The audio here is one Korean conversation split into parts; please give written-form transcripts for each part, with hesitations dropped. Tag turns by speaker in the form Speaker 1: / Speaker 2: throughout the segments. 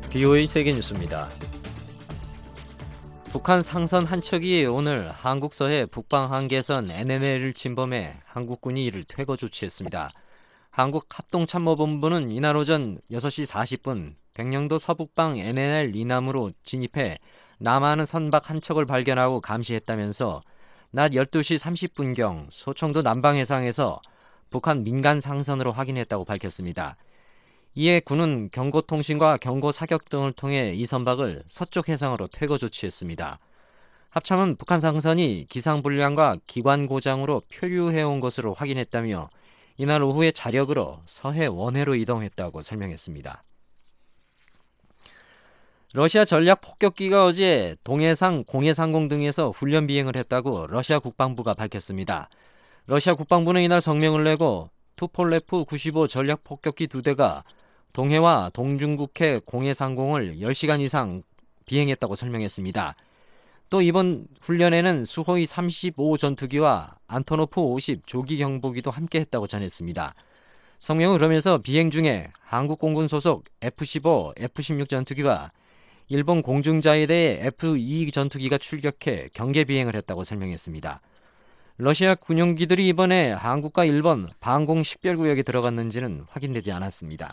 Speaker 1: BOA 세계뉴스입니다. 북한 상선 한 척이 오늘 한국 서해 북방 한계선 NNL을 침범해 한국군이 이를 퇴거 조치했습니다. 한국합동참모본부는 이날 오전 6시 40분 백령도 서북방 NNL 이남으로 진입해 남하하는 선박 한 척을 발견하고 감시했다면서 낮 12시 30분경 소청도 남방해상에서 북한 민간 상선으로 확인했다고 밝혔습니다. 이에 군은 경고통신과 경고사격 등을 통해 이 선박을 서쪽 해상으로 퇴거 조치했습니다. 합참은 북한 상선이 기상불량과 기관 고장으로 표류해온 것으로 확인했다며 이날 오후에 자력으로 서해 원해로 이동했다고 설명했습니다. 러시아 전략 폭격기가 어제 동해상 공해상공 등에서 훈련 비행을 했다고 러시아 국방부가 밝혔습니다. 러시아 국방부는 이날 성명을 내고 투폴레프 95 전략 폭격기 2대가 동해와 동중국해 공해상공을 10시간 이상 비행했다고 설명했습니다. 또 이번 훈련에는 수호이 35 전투기와 안토노프 50 조기 경보기도 함께했다고 전했습니다. 성명은 그러면서 비행 중에 한국 공군 소속 F-15, F-16 전투기와 일본 공중자위대의 F-2 전투기가 출격해 경계 비행을 했다고 설명했습니다. 러시아 군용기들이 이번에 한국과 일본 방공 식별구역에 들어갔는지는 확인되지 않았습니다.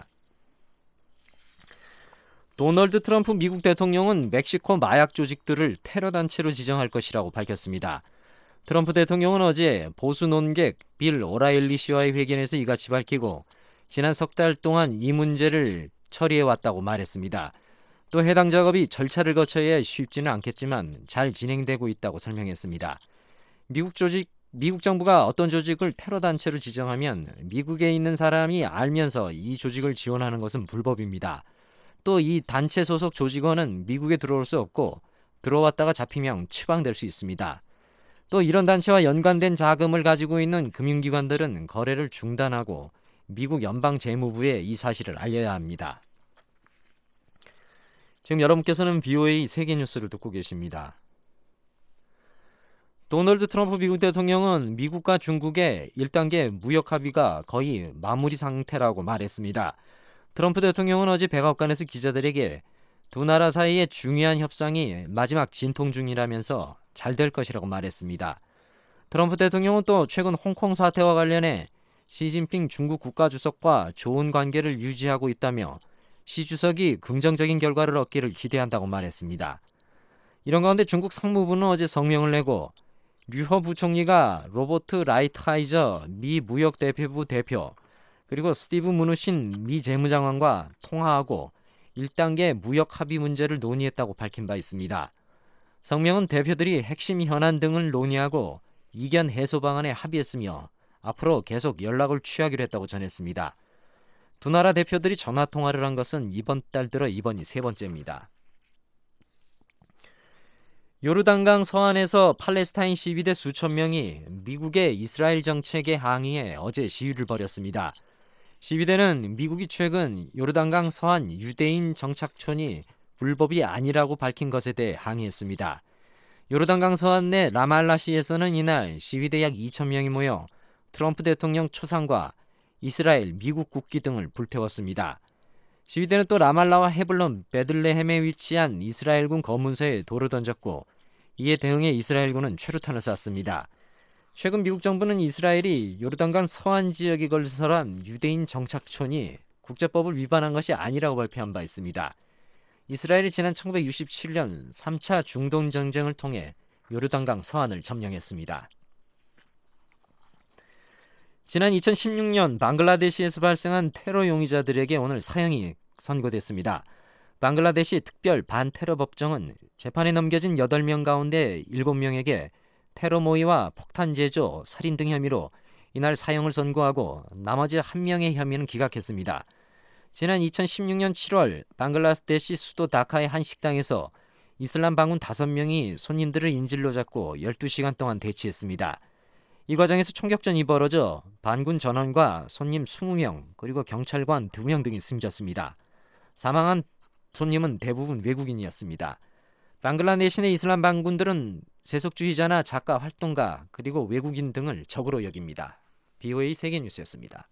Speaker 1: 도널드 트럼프 미국 대통령은 멕시코 마약 조직들을 테러 단체로 지정할 것이라고 밝혔습니다. 트럼프 대통령은 어제 보수 논객 빌 오라일리 씨와의 회견에서 이같이 밝히고 지난 석 달 동안 이 문제를 처리해왔다고 말했습니다. 또 해당 작업이 절차를 거쳐야 쉽지는 않겠지만 잘 진행되고 있다고 설명했습니다. 미국 정부가 어떤 조직을 테러 단체로 지정하면 미국에 있는 사람이 알면서 이 조직을 지원하는 것은 불법입니다. 또 이 단체 소속 조직원은 미국에 들어올 수 없고 들어왔다가 잡히면 추방될 수 있습니다. 또 이런 단체와 연관된 자금을 가지고 있는 금융기관들은 거래를 중단하고 미국 연방재무부에 이 사실을 알려야 합니다. 지금 여러분께서는 BOA 세계뉴스를 듣고 계십니다. 도널드 트럼프 미국 대통령은 미국과 중국의 1단계 무역 합의가 거의 마무리 상태라고 말했습니다. 트럼프 대통령은 어제 백악관에서 기자들에게 두 나라 사이의 중요한 협상이 마지막 진통 중이라면서 잘 될 것이라고 말했습니다. 트럼프 대통령은 또 최근 홍콩 사태와 관련해 시진핑 중국 국가주석과 좋은 관계를 유지하고 있다며 시 주석이 긍정적인 결과를 얻기를 기대한다고 말했습니다. 이런 가운데 중국 상무부는 어제 성명을 내고 류허 부총리가 로버트 라이트하이저 미 무역대표부 대표 그리고 스티브 무누신 미 재무장관과 통화하고 1단계 무역 합의 문제를 논의했다고 밝힌 바 있습니다. 성명은 대표들이 핵심 현안 등을 논의하고 이견 해소 방안에 합의했으며 앞으로 계속 연락을 취하기로 했다고 전했습니다. 두 나라 대표들이 전화 통화를 한 것은 이번 달 들어 이번이 세 번째입니다. 요르단강 서안에서 팔레스타인 시위대 수천 명이 미국의 이스라엘 정책에 항의해 어제 시위를 벌였습니다. 시위대는 미국이 최근 요르단강 서안 유대인 정착촌이 불법이 아니라고 밝힌 것에 대해 항의했습니다. 요르단강 서안 내 라말라시에서는 이날 시위대 약 2,000명이 모여 트럼프 대통령 초상과 이스라엘, 미국 국기 등을 불태웠습니다. 시위대는 또 라말라와 헤블론, 베들레헴에 위치한 이스라엘군 검문소에 돌을 던졌고 이에 대응해 이스라엘군은 최루탄을 쐈습니다. 최근 미국 정부는 이스라엘이 요르단강 서안 지역에 건설한 유대인 정착촌이 국제법을 위반한 것이 아니라고 발표한 바 있습니다. 이스라엘이 지난 1967년 3차 중동 전쟁을 통해 요르단강 서안을 점령했습니다. 지난 2016년 방글라데시에서 발생한 테러 용의자들에게 오늘 사형이 선고됐습니다. 방글라데시 특별 반테러 법정은 재판에 넘겨진 8명 가운데 7명에게 테러 모의와 폭탄 제조, 살인 등 혐의로 이날 사형을 선고하고 나머지 1명의 혐의는 기각했습니다. 지난 2016년 7월 방글라데시 수도 다카의 한 식당에서 이슬람 반군 5명이 손님들을 인질로 잡고 12시간 동안 대치했습니다. 이 과정에서 총격전이 벌어져 반군 전원과 손님 20명 그리고 경찰관 2명 등이 숨졌습니다. 사망한 손님은 대부분 외국인이었습니다. 방글라데시 내 이슬람 반군들은 세속주의자나 작가 활동가 그리고 외국인 등을 적으로 여깁니다. BOA 세계뉴스였습니다.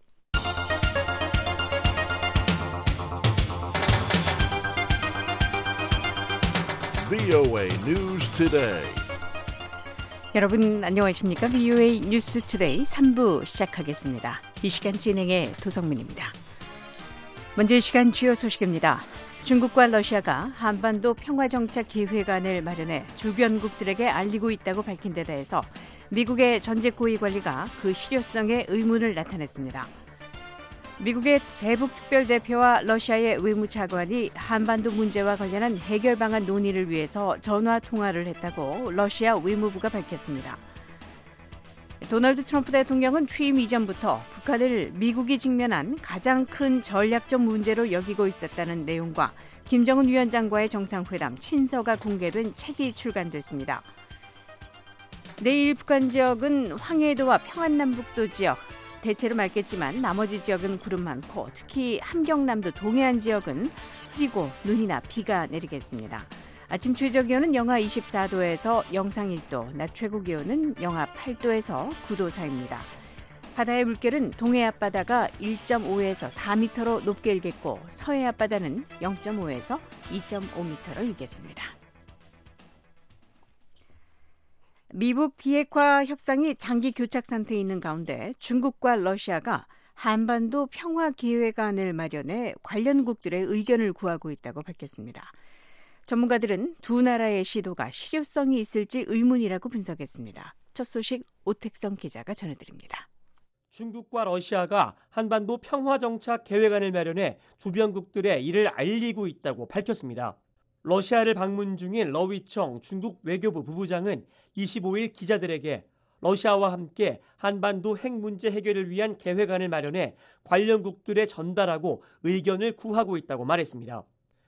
Speaker 2: VOA News Today.
Speaker 3: 여러분 안녕하십니까? VOA 뉴스 투데이 3부 시작하겠습니다. 이 시간 진행의 도성민입니다. 먼저 이 시간 주요 소식입니다. 중국과 러시아가 한반도 평화정착기획안을 마련해 주변국들에게 알리고 있다고 밝힌 데 대해서 미국의 전직 고위관리가 그 실효성에 의문을 나타냈습니다. 미국의 대북특별대표와 러시아의 외무차관이 한반도 문제와 관련한 해결 방안 논의를 위해서 전화 통화를 했다고 러시아 외무부가 밝혔습니다. 도널드 트럼프 대통령은 취임 이전부터 북한을 미국이 직면한 가장 큰 전략적 문제로 여기고 있었다는 내용과 김정은 위원장과의 정상회담 친서가 공개된 책이 출간됐습니다. 내일 북한 지역은 황해도와 평안남북도 지역, 대체로 맑겠지만 나머지 지역은 구름 많고 특히 함경남도 동해안 지역은 흐리고 눈이나 비가 내리겠습니다. 아침 최저기온은 영하 24도에서 영상 1도, 낮 최고기온은 영하 8도에서 9도 사이입니다. 바다의 물결은 동해 앞바다가 1.5에서 4m로 높게 일겠고 서해 앞바다는 0.5에서 2.5m로 일겠습니다. 미북 비핵화 협상이 장기 교착 상태에 있는 가운데 중국과 러시아가 한반도 평화기획안을 마련해 관련국들의 의견을 구하고 있다고 밝혔습니다. 전문가들은 두 나라의 시도가 실효성이 있을지 의문이라고 분석했습니다. 첫 소식 오택성 기자가 전해드립니다.
Speaker 4: 중국과 러시아가 한반도 평화정착 계획안을 마련해 주변국들에 이를 알리고 있다고 밝혔습니다. 러시아를 방문 중인 러위청 중국 외교부 부부장은 25일 기자들에게 러시아와 함께 한반도 핵 문제 해결을 위한 계획안을 마련해 관련국들에 전달하고 의견을 구하고 있다고 말했습니다.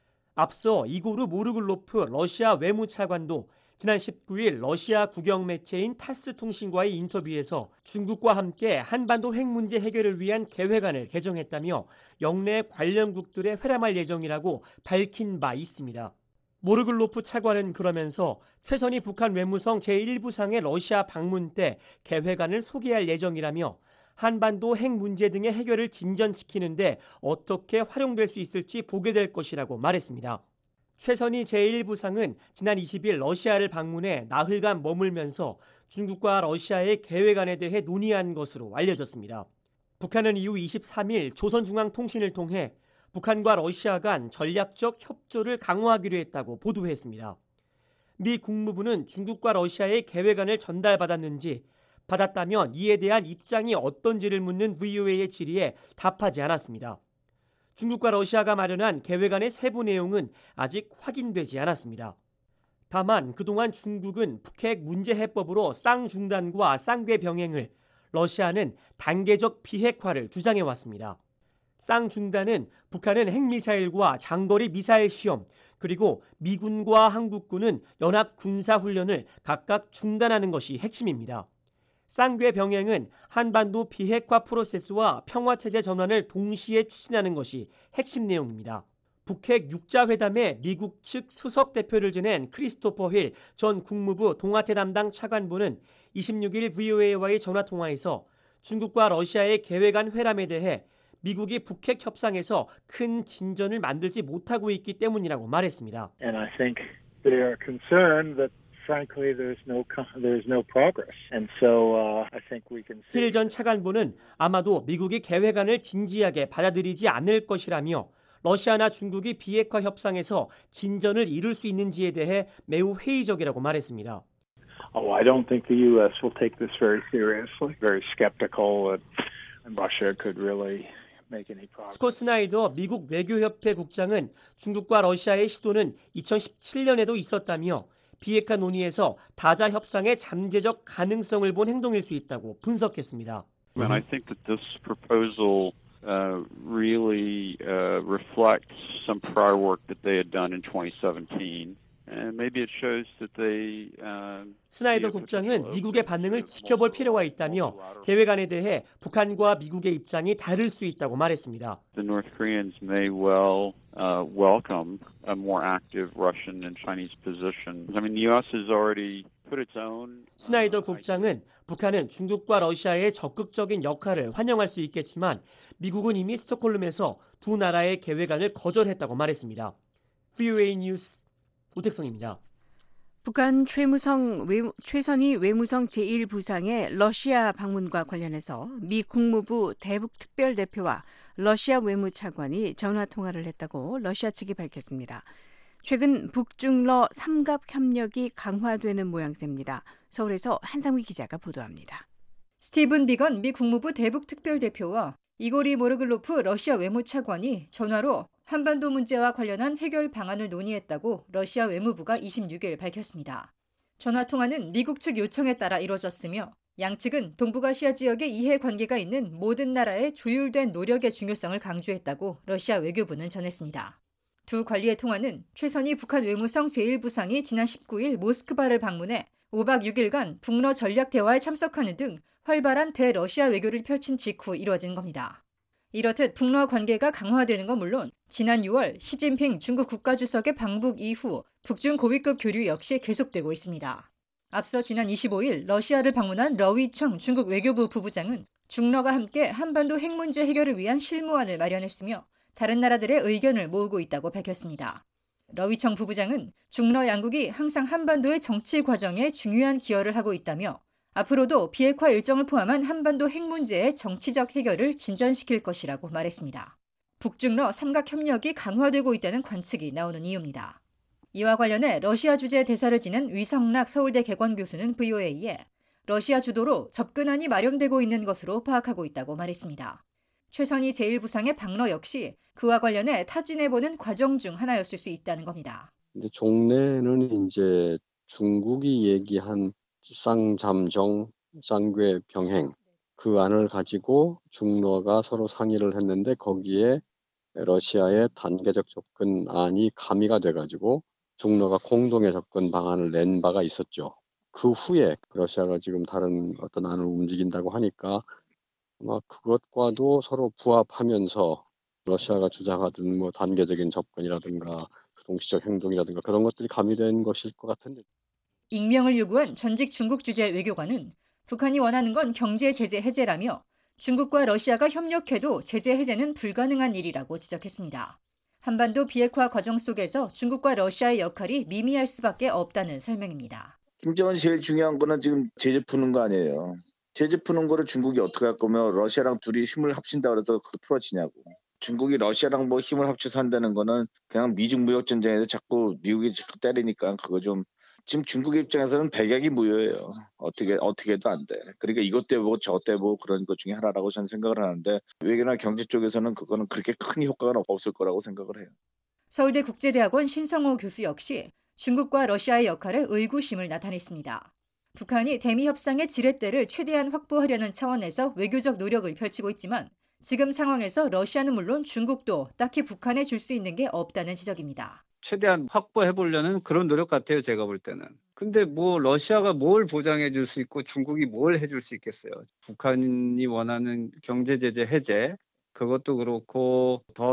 Speaker 4: 앞서 이고르 모르글로프 러시아 외무차관도 지난 19일 러시아 국영 매체인 타스 통신과의 인터뷰에서 중국과 함께 한반도 핵 문제 해결을 위한 계획안을 개정했다며 영내 관련국들에 회람할 예정이라고 밝힌 바 있습니다. 모르글로프 차관은 그러면서 최선희 북한 외무성 제1부상의 러시아 방문 때 계획안을 소개할 예정이라며 한반도 핵 문제 등의 해결을 진전시키는데 어떻게 활용될 수 있을지 보게 될 것이라고 말했습니다. 최선희 제1부상은 지난 20일 러시아를 방문해 나흘간 머물면서 중국과 러시아의 계획안에 대해 논의한 것으로 알려졌습니다. 북한은 이후 23일 조선중앙통신을 통해 북한과 러시아 간 전략적 협조를 강화하기로 했다고 보도했습니다. 미 국무부는 중국과 러시아의 계획안을 전달받았는지, 받았다면 이에 대한 입장이 어떤지를 묻는 VOA의 질의에 답하지 않았습니다. 중국과 러시아가 마련한 계획안의 세부 내용은 아직 확인되지 않았습니다. 다만 그동안 중국은 북핵 문제 해법으로 쌍중단과 쌍배 병행을, 러시아는 단계적 비핵화를 주장해왔습니다. 쌍중단은 북한은 핵미사일과 장거리 미사일 시험, 그리고 미군과 한국군은 연합 군사훈련을 각각 중단하는 것이 핵심입니다. 쌍궤 병행은 한반도 비핵화 프로세스와 평화체제 전환을 동시에 추진하는 것이 핵심 내용입니다. 북핵 6자 회담에 미국 측 수석 대표를 지낸 크리스토퍼 힐 전 국무부 동아태 담당 차관보는 26일 VOA와의 전화통화에서 중국과 러시아의 계획안 회담에 대해 미국이 북핵 협상에서 큰 진전을 만들지 못하고 있기 때문이라고 말했습니다.
Speaker 5: And I think they are concerned that frankly there's no progress. And so I think we can see
Speaker 4: 힐 전 차관보는 아마도 미국이 계획안을 진지하게 받아들이지 않을 것이라며 러시아나 중국이 비핵화 협상에서 진전을 이룰 수 있는지에 대해 매우 회의적이라고 말했습니다.
Speaker 5: I don't think the U.S. will take this very seriously. Very skeptical that Russia could really make any progress.
Speaker 4: 스콧 스나이더 미국 외교협회 국장은 중국과 러시아의 시도는 2017년에도 있었다며 비핵화 논의에서 다자 협상의 잠재적 가능성을 본 행동일 수 있다고 분석했습니다.
Speaker 6: And I think that this proposal really reflects some prior work that they had done in 2017. And maybe it shows that they
Speaker 4: 스나이더 국장은 미국의 반응을 지켜볼 필요가 있다며 계획안에 대해 북한과 미국의 입장이 다를 수 있다고 말했습니다.
Speaker 6: The North Koreans may well welcome a more active Russian and Chinese position. I mean, the U.S. has already put its own.
Speaker 4: 스나이더 국장은 북한은 중국과 러시아의 적극적인 역할을 환영할 수 있겠지만 미국은 이미 스톡홀름에서 두 나라의 계획안을 거절했다고 말했습니다. VOA 뉴스 오택성입니다.
Speaker 3: 북한 최선희 외무성 제1부상의 러시아 방문과 관련해서 미 국무부 대북특별대표와 러시아 외무차관이 전화통화를 했다고 러시아 측이 밝혔습니다. 최근 북중러 삼각 협력이 강화되는 모양새입니다. 서울에서 한상휘 기자가 보도합니다.
Speaker 7: 스티븐 비건 미 국무부 대북특별대표와 이고리 모르글로프 러시아 외무차관이 전화로 한반도 문제와 관련한 해결 방안을 논의했다고 러시아 외무부가 26일 밝혔습니다. 전화통화는 미국 측 요청에 따라 이뤄졌으며 양측은 동북아시아 지역에 이해관계가 있는 모든 나라의 조율된 노력의 중요성을 강조했다고 러시아 외교부는 전했습니다. 두 관리의 통화는 최선희 북한 외무성 제1부상이 지난 19일 모스크바를 방문해 5박 6일간 북러 전략 대화에 참석하는 등 활발한 대러시아 외교를 펼친 직후 이뤄진 겁니다. 이렇듯 북러 관계가 강화되는 건 물론 지난 6월 시진핑 중국 국가주석의 방북 이후 북중 고위급 교류 역시 계속되고 있습니다. 앞서 지난 25일 러시아를 방문한 러위청 중국 외교부 부부장은 중러가 함께 한반도 핵 문제 해결을 위한 실무안을 마련했으며 다른 나라들의 의견을 모으고 있다고 밝혔습니다. 러위청 부부장은 중러 양국이 항상 한반도의 정치 과정에 중요한 기여를 하고 있다며 앞으로도 비핵화 일정을 포함한 한반도 핵 문제의 정치적 해결을 진전시킬 것이라고 말했습니다. 북중러 삼각협력이 강화되고 있다는 관측이 나오는 이유입니다. 이와 관련해 러시아 주재 대사를 지낸 위성락 서울대 개관 교수는 VOA에 러시아 주도로 접근안이 마련되고 있는 것으로 파악하고 있다고 말했습니다. 최선희 제1부상의 방러 역시 그와 관련해 타진해보는 과정 중 하나였을 수 있다는 겁니다.
Speaker 8: 근데 종래는 이제 중국이 얘기한 쌍잠정, 쌍궤 병행 그 안을 가지고 중러가 서로 상의를 했는데 거기에 러시아의 단계적 접근안이 가미가 돼가지고 중러가 공동의 접근 방안을 낸 바가 있었죠. 그 후에 러시아가 지금 다른 어떤 안을 움직인다고 하니까 아마 그것과도 서로 부합하면서 러시아가 주장하던 뭐 단계적인 접근이라든가 동시적 행동이라든가 그런 것들이 가미된 것일 것 같은데.
Speaker 7: 익명을 요구한 전직 중국 주재 외교관은 북한이 원하는 건 경제 제재 해제라며 중국과 러시아가 협력해도 제재 해제는 불가능한 일이라고 지적했습니다. 한반도 비핵화 과정 속에서 중국과 러시아의 역할이 미미할 수밖에 없다는 설명입니다.
Speaker 9: 김정은이 제일 중요한 거는 지금 제재 푸는 거 아니에요. 제재 푸는 거를 중국이 어떻게 할 거면 러시아랑 둘이 힘을 합친다 그래서 그거 풀어지냐고. 중국이 러시아랑 뭐 힘을 합쳐서 한다는 거는 그냥 미중 무역 전쟁에서 자꾸 미국이 자꾸 때리니까 그거 좀 지금 중국 입장에서는 백약이 무효예요. 어떻게 해도 안 돼. 그러니까 이것 때보고 저 때보고 그런 것 중에 하나라고 저는 생각을 하는데 외교나 경제 쪽에서는 그거는 그렇게 큰 효과가 없을 거라고 생각을 해요.
Speaker 7: 서울대 국제대학원 신성호 교수 역시 중국과 러시아의 역할에 의구심을 나타냈습니다. 북한이 대미 협상의 지렛대를 최대한 확보하려는 차원에서 외교적 노력을 펼치고 있지만 지금 상황에서 러시아는 물론 중국도 딱히 북한에 줄 수 있는 게 없다는 지적입니다.
Speaker 10: 최대한 확보해 보려는 그런 노력 같아요, 제가 볼 때는. 근데 뭐 러시아가 뭘 보장해 줄 수 있고 중국이 뭘 해줄 수 있겠어요. 북한이 원하는 경제 제재 해제 그것도 그렇고 더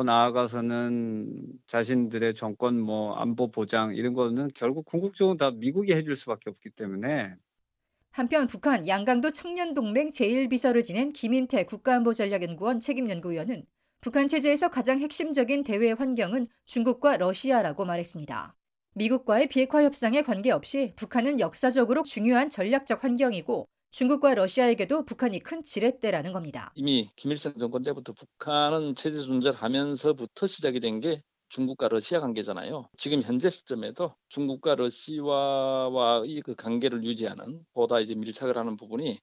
Speaker 10: 나아가서는 자신들의 정권 뭐 안보 보장 이런 거는 결국 궁극적으로 다 미국이 해줄 수밖에 없기 때문에.
Speaker 7: 한편 북한 양강도 청년동맹 제1비서를 지낸 김인태 국가안보전략연구원 책임연구위원은 북한 체제에서 가장 핵심적인 대외 환경은 중국과 러시아라고 말했습니다. 미국과의 비핵화 협상에 관계없이 북한은 역사적으로 중요한 전략적 환경이고 중국과 러시아에게도 북한이 큰 지렛대라는 겁니다.
Speaker 11: 이미 김일성 정권 때부터 북한은 체제 존재를 하면서부터 시작이 된 게 중국과 러시아 관계잖아요. 지금 현재 시점에도 중국과 러시아와의 그 관계를 유지하는 보다 이제 밀착을 하는 부분이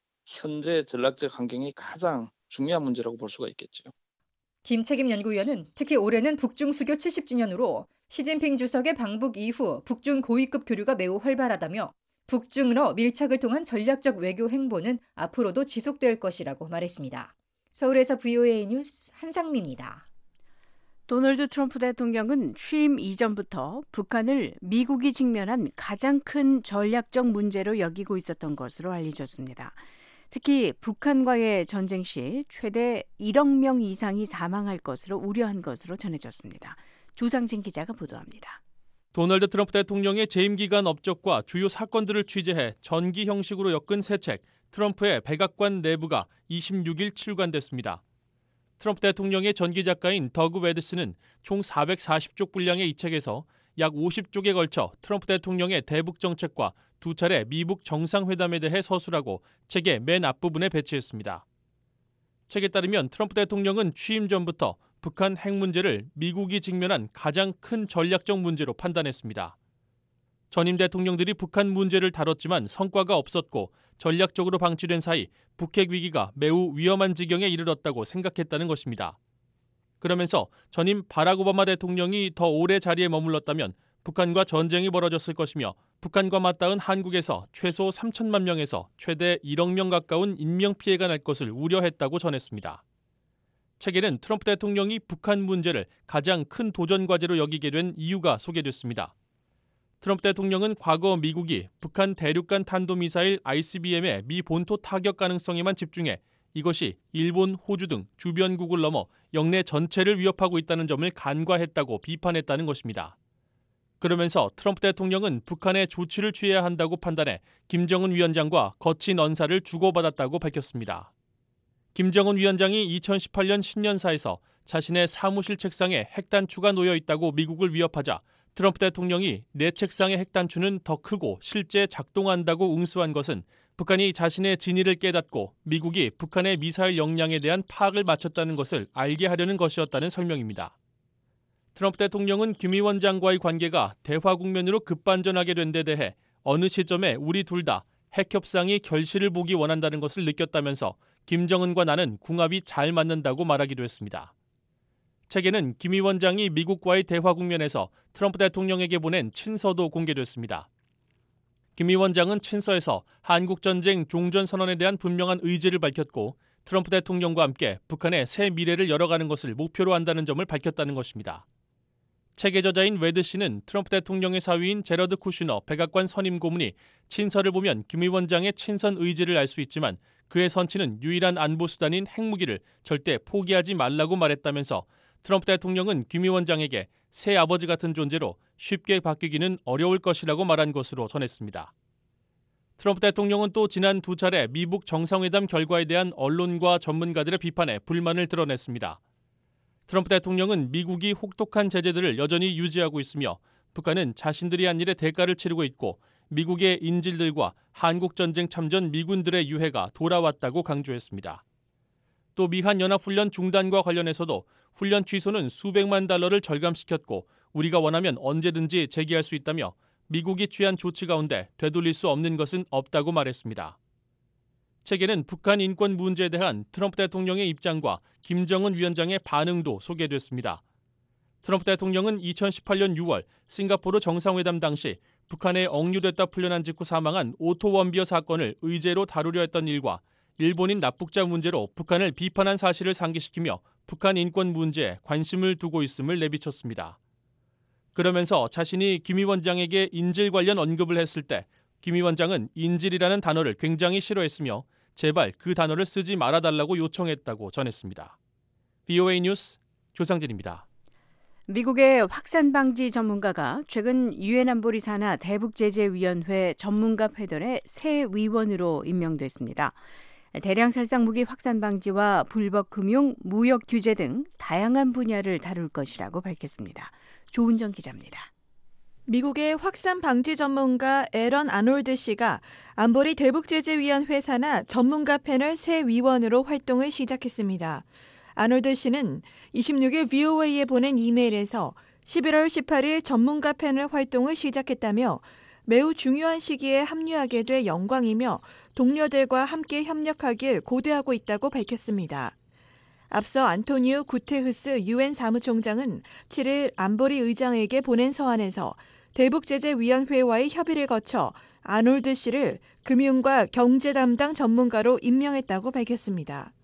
Speaker 11: 현재 전략적 환경이 가장 중요한 문제라고 볼 수가 있겠죠.
Speaker 7: 김 책임연구위원은 특히 올해는 북중 수교 70주년으로 시진핑 주석의 방북 이후 북중 고위급 교류가 매우 활발하다며 북중러 밀착을 통한 전략적 외교 행보는 앞으로도 지속될 것이라고 말했습니다. 서울에서 VOA 뉴스 한상미입니다.
Speaker 3: 도널드 트럼프 대통령은 취임 이전부터 북한을 미국이 직면한 가장 큰 전략적 문제로 여기고 있었던 것으로 알려졌습니다. 특히 북한과의 전쟁 시 최대 1억 명 이상이 사망할 것으로 우려한 것으로 전해졌습니다. 조상진 기자가 보도합니다.
Speaker 12: 도널드 트럼프 대통령의 재임 기간 업적과 주요 사건들을 취재해 전기 형식으로 엮은 새 책 트럼프의 백악관 내부가 26일 출간됐습니다. 트럼프 대통령의 전기 작가인 더그 웨드스는 총 440쪽 분량의 이 책에서 약 50쪽에 걸쳐 트럼프 대통령의 대북 정책과 2차례 미북 정상회담에 대해 서술하고 책의 맨 앞부분에 배치했습니다. 책에 따르면 트럼프 대통령은 취임 전부터 북한 핵 문제를 미국이 직면한 가장 큰 전략적 문제로 판단했습니다. 전임 대통령들이 북한 문제를 다뤘지만 성과가 없었고 전략적으로 방치된 사이 북핵 위기가 매우 위험한 지경에 이르렀다고 생각했다는 것입니다. 그러면서 전임 바락 오바마 대통령이 더 오래 자리에 머물렀다면 북한과 전쟁이 벌어졌을 것이며 북한과 맞닿은 한국에서 최소 3천만 명에서 최대 1억 명 가까운 인명피해가 날 것을 우려했다고 전했습니다. 책에는 트럼프 대통령이 북한 문제를 가장 큰 도전 과제로 여기게 된 이유가 소개됐습니다. 트럼프 대통령은 과거 미국이 북한 대륙간 탄도미사일 ICBM의 미 본토 타격 가능성에만 집중해 이것이 일본, 호주 등 주변국을 넘어 영내 전체를 위협하고 있다는 점을 간과했다고 비판했다는 것입니다. 그러면서 트럼프 대통령은 북한에 조치를 취해야 한다고 판단해 김정은 위원장과 거친 언사를 주고받았다고 밝혔습니다. 김정은 위원장이 2018년 신년사에서 자신의 사무실 책상에 핵단추가 놓여 있다고 미국을 위협하자 트럼프 대통령이 내 책상의 핵단추는 더 크고 실제 작동한다고 응수한 것은 북한이 자신의 진위를 깨닫고 미국이 북한의 미사일 역량에 대한 파악을 마쳤다는 것을 알게 하려는 것이었다는 설명입니다. 트럼프 대통령은 김 위원장과의 관계가 대화 국면으로 급반전하게 된 데 대해 어느 시점에 우리 둘 다 핵협상이 결실을 보기 원한다는 것을 느꼈다면서 김정은과 나는 궁합이 잘 맞는다고 말하기도 했습니다. 책에는 김 위원장이 미국과의 대화 국면에서 트럼프 대통령에게 보낸 친서도 공개됐습니다. 김 위원장은 친서에서 한국전쟁 종전선언에 대한 분명한 의지를 밝혔고 트럼프 대통령과 함께 북한의 새 미래를 열어가는 것을 목표로 한다는 점을 밝혔다는 것입니다. 책의 저자인 웨드 씨는 트럼프 대통령의 사위인 제러드 쿠슈너 백악관 선임 고문이 친서를 보면 김 위원장의 친선 의지를 알 수 있지만 그의 선치는 유일한 안보 수단인 핵무기를 절대 포기하지 말라고 말했다면서 트럼프 대통령은 김 위원장에게 새 아버지 같은 존재로 쉽게 바뀌기는 어려울 것이라고 말한 것으로 전했습니다. 트럼프 대통령은 또 지난 2차례 미북 정상회담 결과에 대한 언론과 전문가들의 비판에 불만을 드러냈습니다. 트럼프 대통령은 미국이 혹독한 제재들을 여전히 유지하고 있으며 북한은 자신들이 한 일의 대가를 치르고 있고 미국의 인질들과 한국전쟁 참전 미군들의 유해가 돌아왔다고 강조했습니다. 또 미한 연합훈련 중단과 관련해서도 훈련 취소는 수백만 달러를 절감시켰고 우리가 원하면 언제든지 재개할 수 있다며 미국이 취한 조치 가운데 되돌릴 수 없는 것은 없다고 말했습니다. 책에는 북한 인권 문제에 대한 트럼프 대통령의 입장과 김정은 위원장의 반응도 소개됐습니다. 트럼프 대통령은 2018년 6월 싱가포르 정상회담 당시 북한에 억류됐다 풀려난 직후 사망한 오토 원비어 사건을 의제로 다루려 했던 일과 일본인 납북자 문제로 북한을 비판한 사실을 상기시키며 북한 인권 문제에 관심을 두고 있음을 내비쳤습니다. 그러면서 자신이 김 위원장에게 인질 관련 언급을 했을 때 김 위원장은 인질이라는 단어를 굉장히 싫어했으며 제발 그 단어를 쓰지 말아달라고 요청했다고 전했습니다. VOA 뉴스 조상진입니다.
Speaker 3: 미국의 확산 방지 전문가가 최근 유엔 안보리 산하 대북제재위원회 전문가 패널의 새 위원으로 임명됐습니다. 대량 살상 무기 확산 방지와 불법 금융, 무역 규제 등 다양한 분야를 다룰 것이라고 밝혔습니다. 조은정 기자입니다.
Speaker 13: 미국의 확산 방지 전문가 에런 아놀드 씨가 안보리 대북제재위원회 산하 전문가 패널 새 위원으로 활동을 시작했습니다. 아놀드 씨는 26일 VOA에 보낸 이메일에서 11월 18일 전문가 패널 활동을 시작했다며 매우 중요한 시기에 합류하게 돼 영광이며 동료들과 함께 협력하길 고대하고 있다고 밝혔습니다. 앞서 안토니오 구테흐스 유엔 사무총장은 7일 안보리 의장에게 보낸 서한에서 대북제재위원회와의 협의를 거쳐 아놀드 씨를 금융과 경제 담당 전문가로 임명했다고 밝혔습니다.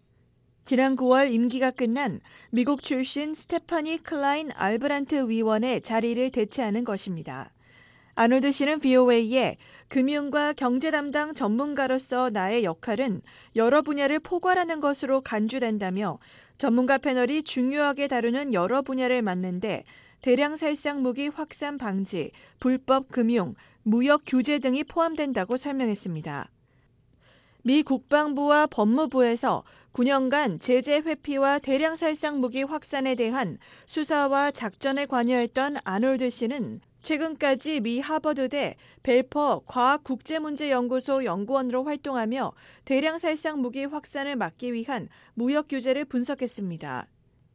Speaker 13: 지난 9월 임기가 끝난 미국 출신 스테파니 클라인 알브란트 위원의 자리를 대체하는 것입니다. 아놀드 씨는 VOA에 금융과 경제 담당 전문가로서 나의 역할은 여러 분야를 포괄하는 것으로 간주된다며 전문가 패널이 중요하게 다루는 여러 분야를 맡는데 대량 살상 무기 확산 방지, 불법 금융, 무역 규제 등이 포함된다고 설명했습니다. 미 국방부와 법무부에서 9년간 제재 회피와 대량 살상 무기 확산에 대한 수사와 작전에 관여했던 아놀드 씨는 최근까지 미 하버드대 벨퍼 과학국제문제연구소 연구원으로 활동하며 대량 살상 무기 확산을 막기 위한 무역 규제를 분석했습니다.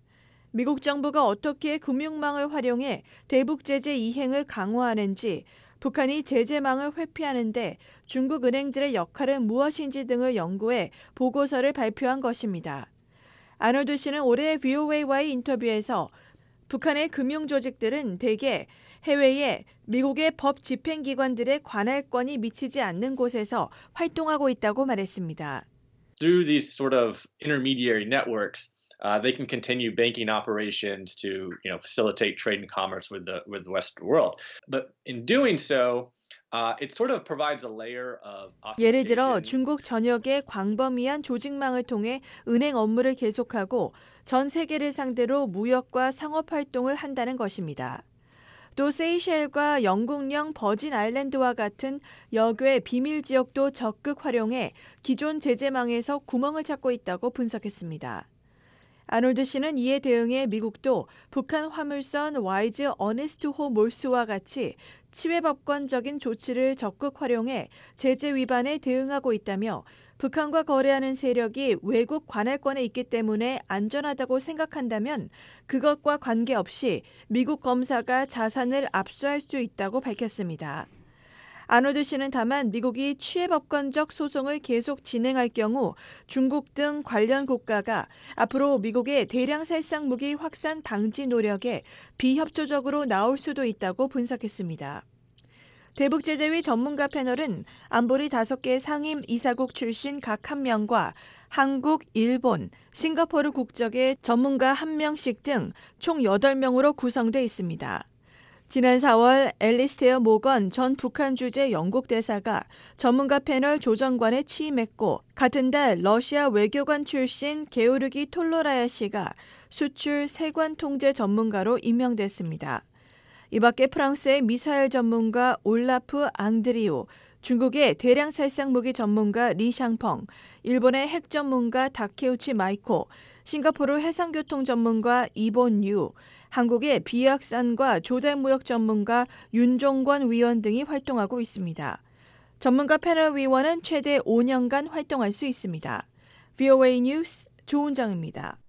Speaker 13: 미국 정부가 어떻게 금융망을 활용해 대북 제재 이행을 강화하는지, 북한이 제재망을 회피하는 데 중국 은행들의 역할은 무엇인지 등을 연구해 보고서를 발표한 것입니다. 아놀드 씨는 올해 VOA와의 인터뷰에서 북한의 금융조직들은 대개 해외에 미국의 법 집행기관들의 관할권이 미치지 않는 곳에서 활동하고 있다고 말했습니다.
Speaker 14: Through these sort of intermediary networks, they can continue banking operations to, facilitate trade and commerce with the Western world. But in doing so, it sort of provides a layer of
Speaker 13: 예를 들어 중국 전역의 광범위한 조직망을 통해 은행 업무를 계속하고 전 세계를 상대로 무역과 상업 활동을 한다는 것입니다. 또 세이셸과 영국령 버진 아일랜드와 같은 역외 비밀 지역도 적극 활용해 기존 제재망에서 구멍을 찾고 있다고 분석했습니다. 아놀드 씨는 이에 대응해 미국도 북한 화물선 와이즈 어네스트호 몰스와 같이 치외법권적인 조치를 적극 활용해 제재 위반에 대응하고 있다며 북한과 거래하는 세력이 외국 관할권에 있기 때문에 안전하다고 생각한다면 그것과 관계없이 미국 검사가 자산을 압수할 수 있다고 밝혔습니다. 아놀드 씨는 다만 미국이 치외법권적 소송을 계속 진행할 경우 중국 등 관련 국가가 앞으로 미국의 대량 살상 무기 확산 방지 노력에 비협조적으로 나올 수도 있다고 분석했습니다. 대북제재위 전문가 패널은 안보리 5개 상임 이사국 출신 각 1명과 한국, 일본, 싱가포르 국적의 전문가 1명씩 등 총 8명으로 구성돼 있습니다. 지난 4월 앨리스테어 모건 전 북한 주재 영국 대사가 전문가 패널 조정관에 취임했고, 같은 달 러시아 외교관 출신 게오르기 톨로라야 씨가 수출 세관 통제 전문가로 임명됐습니다. 이 밖에 프랑스의 미사일 전문가 올라프 앙드리우, 중국의 대량 살상 무기 전문가 리샹펑, 일본의 핵 전문가 다케우치 마이코, 싱가포르 해상교통 전문가 이본 유, 한국의 비약산과 조달무역 전문가 윤종권 위원 등이 활동하고 있습니다. 전문가 패널 위원은 최대 5년간 활동할 수 있습니다. VOA 뉴스 조은정입니다.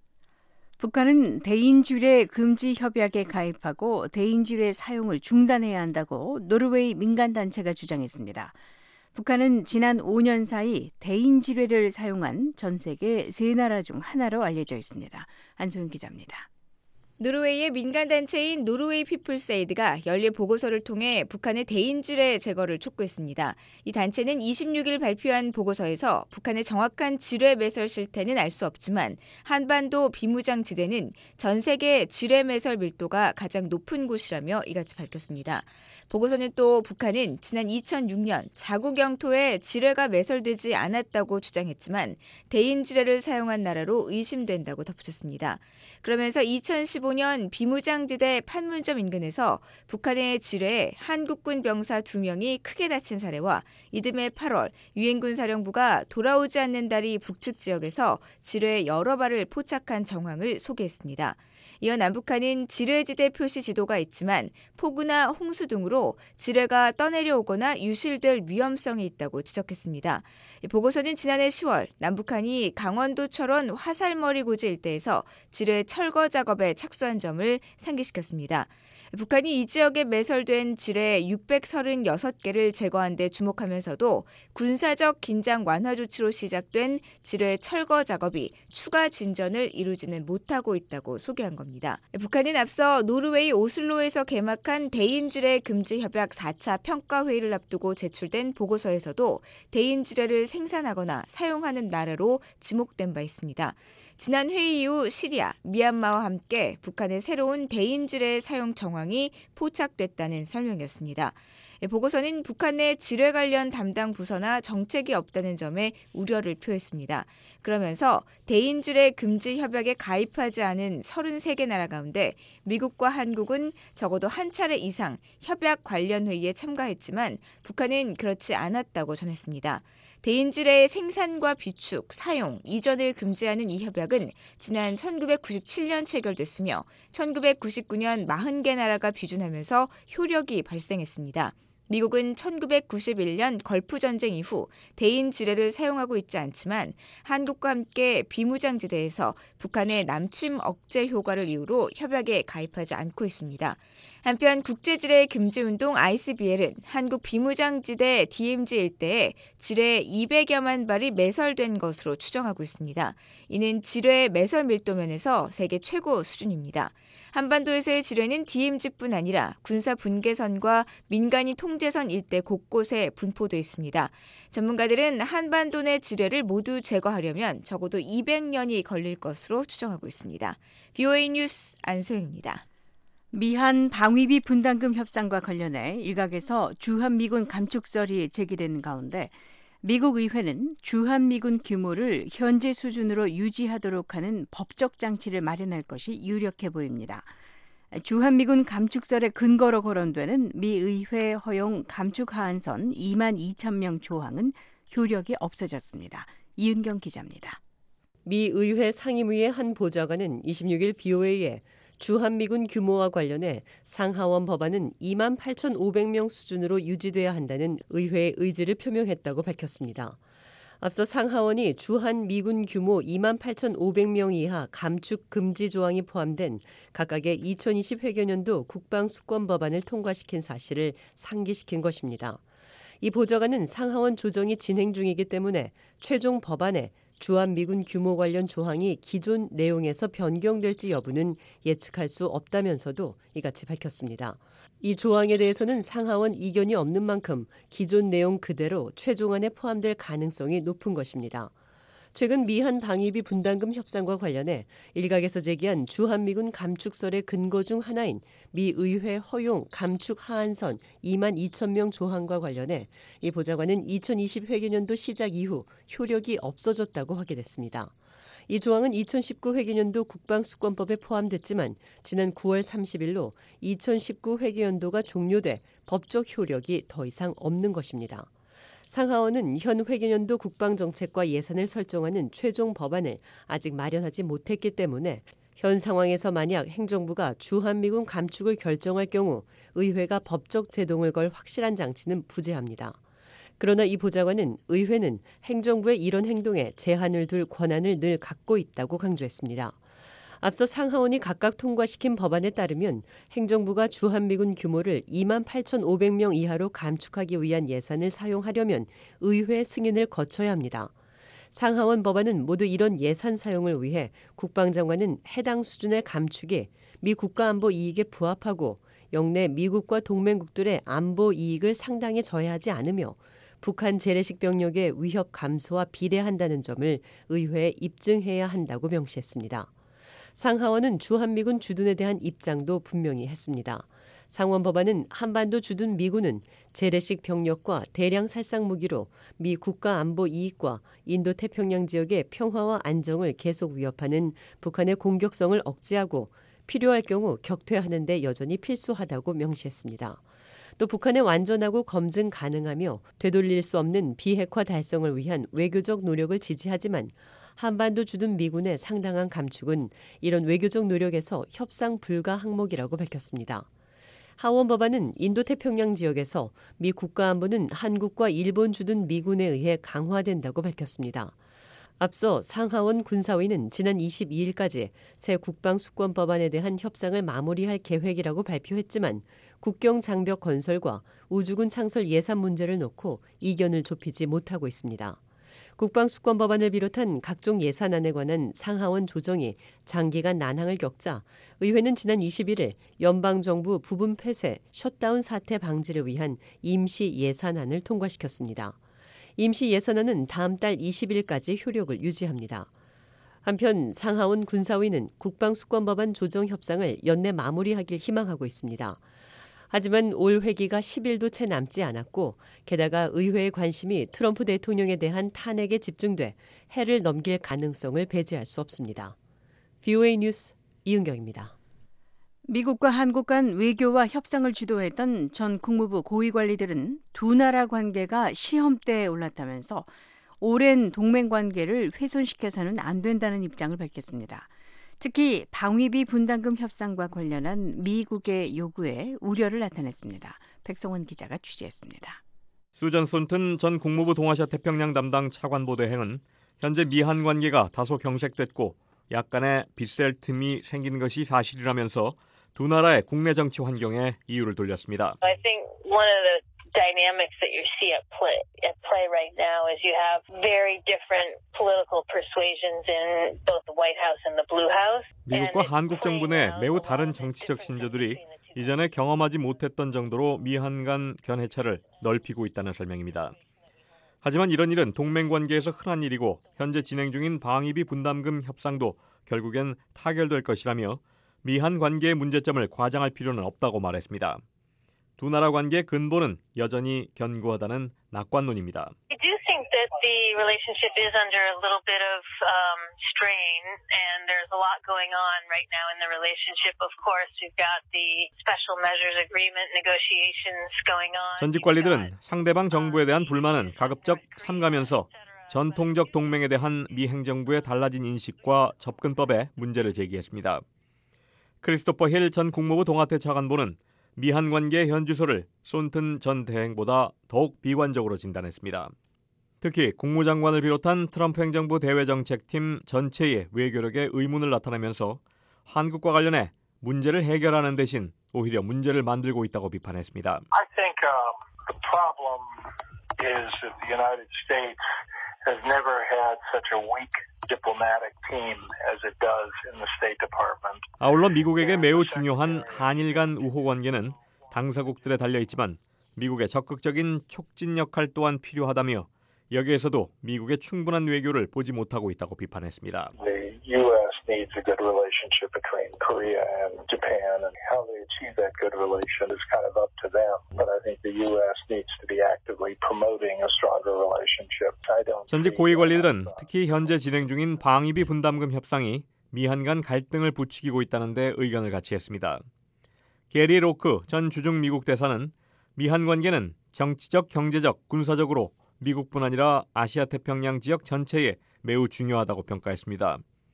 Speaker 3: 북한은 대인지뢰 금지 협약에 가입하고 대인지뢰 사용을 중단해야 한다고 노르웨이 민간단체가 주장했습니다. 북한은 지난 5년 사이 대인지뢰를 사용한 전 세계 3나라 중 하나로 알려져 있습니다. 안소영 기자입니다.
Speaker 15: 노르웨이의 민간단체인 노르웨이 피플스에이드가 연례 보고서를 통해 북한의 대인지뢰 제거를 촉구했습니다. 이 단체는 26일 발표한 보고서에서 북한의 정확한 지뢰 매설 실태는 알 수 없지만 한반도 비무장지대는 전 세계 지뢰 매설 밀도가 가장 높은 곳이라며 이같이 밝혔습니다. 보고서는 또 북한은 지난 2006년 자국 영토에 지뢰가 매설되지 않았다고 주장했지만 대인지뢰를 사용한 나라로 의심된다고 덧붙였습니다. 그러면서 2015년 비무장지대 판문점 인근에서 북한의 지뢰에 한국군 병사 2명이 크게 다친 사례와 이듬해 8월 유엔군 사령부가 돌아오지 않는 다리 북측 지역에서 지뢰 여러 발을 포착한 정황을 소개했습니다. 이어 남북한은 지뢰지대 표시 지도가 있지만 폭우나 홍수 등으로 지뢰가 떠내려오거나 유실될 위험성이 있다고 지적했습니다. 보고서는 지난해 10월 남북한이 강원도 철원 화살머리 고지 일대에서 지뢰 철거 작업에 착수한 점을 상기시켰습니다. 북한이 이 지역에 매설된 지뢰 636개를 제거한 데 주목하면서도 군사적 긴장 완화 조치로 시작된 지뢰 철거 작업이 추가 진전을 이루지는 못하고 있다고 소개한 겁니다. 북한은 앞서 노르웨이 오슬로에서 개막한 대인지뢰 금지 협약 4차 평가회의를 앞두고 제출된 보고서에서도 대인지뢰를 생산하거나 사용하는 나라로 지목된 바 있습니다. 지난 회의 이후 시리아, 미얀마와 함께 북한의 새로운 대인지뢰 사용 정황이 포착됐다는 설명이었습니다. 보고서는 북한 내 지뢰 관련 담당 부서나 정책이 없다는 점에 우려를 표했습니다. 그러면서 대인지뢰 금지 협약에 가입하지 않은 33개 나라 가운데 미국과 한국은 적어도 한 차례 이상 협약 관련 회의에 참가했지만 북한은 그렇지 않았다고 전했습니다. 대인지뢰의 생산과 비축, 사용, 이전을 금지하는 이 협약은 지난 1997년 체결됐으며 1999년 40개 나라가 비준하면서 효력이 발생했습니다. 미국은 1991년 걸프전쟁 이후 대인지뢰를 사용하고 있지 않지만 한국과 함께 비무장지대에서 북한의 남침 억제 효과를 이유로 협약에 가입하지 않고 있습니다. 한편 국제지뢰 금지운동 ICBL은 한국 비무장지대 DMZ 일대에 지뢰 200여만 발이 매설된 것으로 추정하고 있습니다. 이는 지뢰 매설 밀도면에서 세계 최고 수준입니다. 한반도에서의 지뢰는 DMZ뿐 아니라 군사 분계선과 민간인 통제선 일대 곳곳에 분포돼 있습니다. 전문가들은 한반도 내 지뢰를 모두 제거하려면 적어도 200년이 걸릴 것으로 추정하고 있습니다. VOA 뉴스 안소영입니다.
Speaker 3: 미한 방위비 분담금 협상과 관련해 일각에서 주한미군 감축설이 제기되는 가운데 미국 의회는 주한미군 규모를 현재 수준으로 유지하도록 하는 법적 장치를 마련할 것이 유력해 보입니다. 주한미군 감축설의 근거로 거론되는 미 의회 허용 감축 하한선 2만 2천 명 조항은 효력이 없어졌습니다. 이은경 기자입니다.
Speaker 16: 미 의회 상임위의 한 보좌관은 26일 BOA에 주한미군 규모와 관련해 상하원 법안은 2만 8,500명 수준으로 유지돼야 한다는 의회의 의지를 표명했다고 밝혔습니다. 앞서 상하원이 주한미군 규모 2만 8,500명 이하 감축 금지 조항이 포함된 각각의 2020 회계년도 국방수권 법안을 통과시킨 사실을 상기시킨 것입니다. 이 보좌관은 상하원 조정이 진행 중이기 때문에 최종 법안에 주한미군 규모 관련 조항이 기존 내용에서 변경될지 여부는 예측할 수 없다면서도 이같이 밝혔습니다. 이 조항에 대해서는 상하원 이견이 없는 만큼 기존 내용 그대로 최종안에 포함될 가능성이 높은 것입니다. 최근 미한 방위비 분담금 협상과 관련해 일각에서 제기한 주한미군 감축설의 근거 중 하나인 미 의회 허용 감축 하한선 2만 2천 명 조항과 관련해 이 보좌관은 2020 회계년도 시작 이후 효력이 없어졌다고 확인했습니다. 이 조항은 2019 회계년도 국방수권법에 포함됐지만 지난 9월 30일로 2019 회계연도가 종료돼 법적 효력이 더 이상 없는 것입니다. 상하원은 현 회계년도 국방정책과 예산을 설정하는 최종 법안을 아직 마련하지 못했기 때문에 현 상황에서 만약 행정부가 주한미군 감축을 결정할 경우 의회가 법적 제동을 걸 확실한 장치는 부재합니다. 그러나 이 보좌관은 의회는 행정부의 이런 행동에 제한을 둘 권한을 늘 갖고 있다고 강조했습니다. 앞서 상하원이 각각 통과시킨 법안에 따르면 행정부가 주한미군 규모를 2만 8,500명 이하로 감축하기 위한 예산을 사용하려면 의회 승인을 거쳐야 합니다. 상하원 법안은 모두 이런 예산 사용을 위해 국방장관은 해당 수준의 감축이 미 국가안보 이익에 부합하고 영내 미국과 동맹국들의 안보 이익을 상당히 저해하지 않으며 북한 재래식 병력의 위협 감소와 비례한다는 점을 의회에 입증해야 한다고 명시했습니다. 상하원은 주한미군 주둔에 대한 입장도 분명히 했습니다. 상원 법안은 한반도 주둔 미군은 재래식 병력과 대량 살상 무기로 미 국가 안보 이익과 인도태평양 지역의 평화와 안정을 계속 위협하는 북한의 공격성을 억제하고 필요할 경우 격퇴하는 데 여전히 필수하다고 명시했습니다. 또 북한의 완전하고 검증 가능하며 되돌릴 수 없는 비핵화 달성을 위한 외교적 노력을 지지하지만 한반도 주둔 미군의 상당한 감축은 이런 외교적 노력에서 협상 불가 항목이라고 밝혔습니다. 하원 법안은 인도태평양 지역에서 미 국가안보는 한국과 일본 주둔 미군에 의해 강화된다고 밝혔습니다. 앞서 상하원 군사위는 지난 22일까지 새 국방수권 법안에 대한 협상을 마무리할 계획이라고 발표했지만 국경 장벽 건설과 우주군 창설 예산 문제를 놓고 이견을 좁히지 못하고 있습니다. 국방수권 법안을 비롯한 각종 예산안에 관한 상하원 조정이 장기간 난항을 겪자 의회는 지난 21일 연방정부 부분 폐쇄, 셧다운 사태 방지를 위한 임시 예산안을 통과시켰습니다. 임시 예산안은 다음 달 20일까지 효력을 유지합니다. 한편 상하원 군사위는 국방수권 법안 조정 협상을 연내 마무리하길 희망하고 있습니다. 하지만 올 회기가 10일도 채 남지 않았고 게다가 의회의 관심이 트럼프 대통령에 대한 탄핵에 집중돼 해를 넘길 가능성을 배제할 수 없습니다. VOA 뉴스 이은경입니다.
Speaker 3: 미국과 한국 간 외교와 협상을 주도했던 전 국무부 고위 관리들은 두 나라 관계가 시험대에 올랐다면서 오랜 동맹 관계를 훼손시켜서는 안 된다는 입장을 밝혔습니다. 특히 방위비 분담금 협상과 관련한 미국의 요구에 우려를 나타냈습니다. 백성원 기자가 취재했습니다.
Speaker 17: 수전 손튼 전 국무부 동아시아 태평양 담당 차관보 대행은 현재 미한 관계가 다소 경색됐고 약간의 빗셀 틈이 생긴 것이 사실이라면서 두 나라의 국내 정치 환경에 이유를 돌렸습니다.
Speaker 18: I think one of the dynamics that you see at play right now is you have very different political persuasions in both the White House and the Blue House.
Speaker 17: 미국과 한국 정부 내 매우 다른 정치적 신조들이 이전에 경험하지 못했던 정도로 미한 간 견해차를 넓히고 있다는 설명입니다. 하지만 이런 일은 동맹 관계에서 흔한 일이고 현재 진행 중인 방위비 분담금 협상도 결국엔 타결될 것이라며 미한 관계의 문제점을 과장할 필요는 없다고 말했습니다. 두 나라 관계의 근본은 여전히 견고하다는 낙관론입니다.
Speaker 18: I do think that the relationship is under a little bit of strain, and there's a lot going on right now in the relationship. Of course, we've got the special measures agreement negotiations going on.
Speaker 17: 전직 관리들은 상대방 정부에 대한 불만은 가급적 삼가면서 전통적 동맹에 대한 미 행정부의 달라진 인식과 접근법에 문제를 제기했습니다. 크리스토퍼 힐 전 국무부 동아태 차관보는 미한 관계의 현주소를 손튼 전 대행보다 더욱 비관적으로 진단했습니다. 특히 국무장관을 비롯한 트럼프 행정부 대외정책팀 전체의 외교력에 의문을 나타내면서 한국과 관련해 문제를 해결하는 대신 오히려 문제를 만들고 있다고 비판했습니다.
Speaker 19: I think the problem is that the United States has never had such a weak diplomatic team as it does in the State Department.
Speaker 17: 아울러 미국에게 매우 중요한 한일 간 우호 관계는 당사국들에 달려 있지만 미국의 적극적인 촉진 역할 또한 필요하다며 여기에서도 미국의 충분한 외교를 보지 못하고 있다고 비판했습니다.
Speaker 19: The U.S. needs a good relationship between Korea and Japan, and how they achieve that good relation is kind of up to them. But I think the U.S. needs to be actively promoting a stronger relationship.
Speaker 17: 전직 고위 관리들은 특히 현재 진행 중인 방위비 분담금 협상이 미한 간 갈등을 부추기고 있다는 데 의견을 같이 했습니다. 게리 로크 전 주중 미국 대사는 미한 관계는 정치적, 경제적, 군사적으로 미국뿐 아니라 아시아 태평양 지역 전체에 매우 중요하다고 평가했습니다.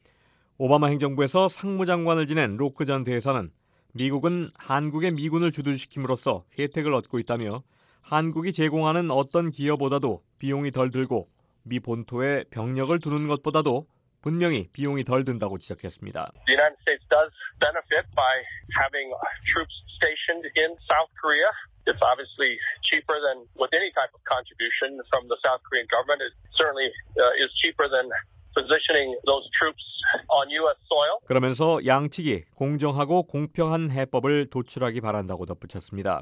Speaker 17: 오바마 행정부에서 상무장관을 지낸 로크 전 대사는 미국은 한국의 미군을 주둔시킴으로써 혜택을 얻고 있다며 한국이 제공하는 어떤 기여보다도 비용이 덜 들고 미 본토에 병력을 두는 것보다도 분명히 비용이 덜 든다고 지적했습니다.
Speaker 19: The United States does benefit by having troops stationed in South Korea. It's obviously cheaper than with any type of contribution from the South Korean government. It certainly is cheaper than positioning those troops on U.S. soil.
Speaker 17: 그러면서 양측이 공정하고 공평한 해법을 도출하기 바란다고 덧붙였습니다.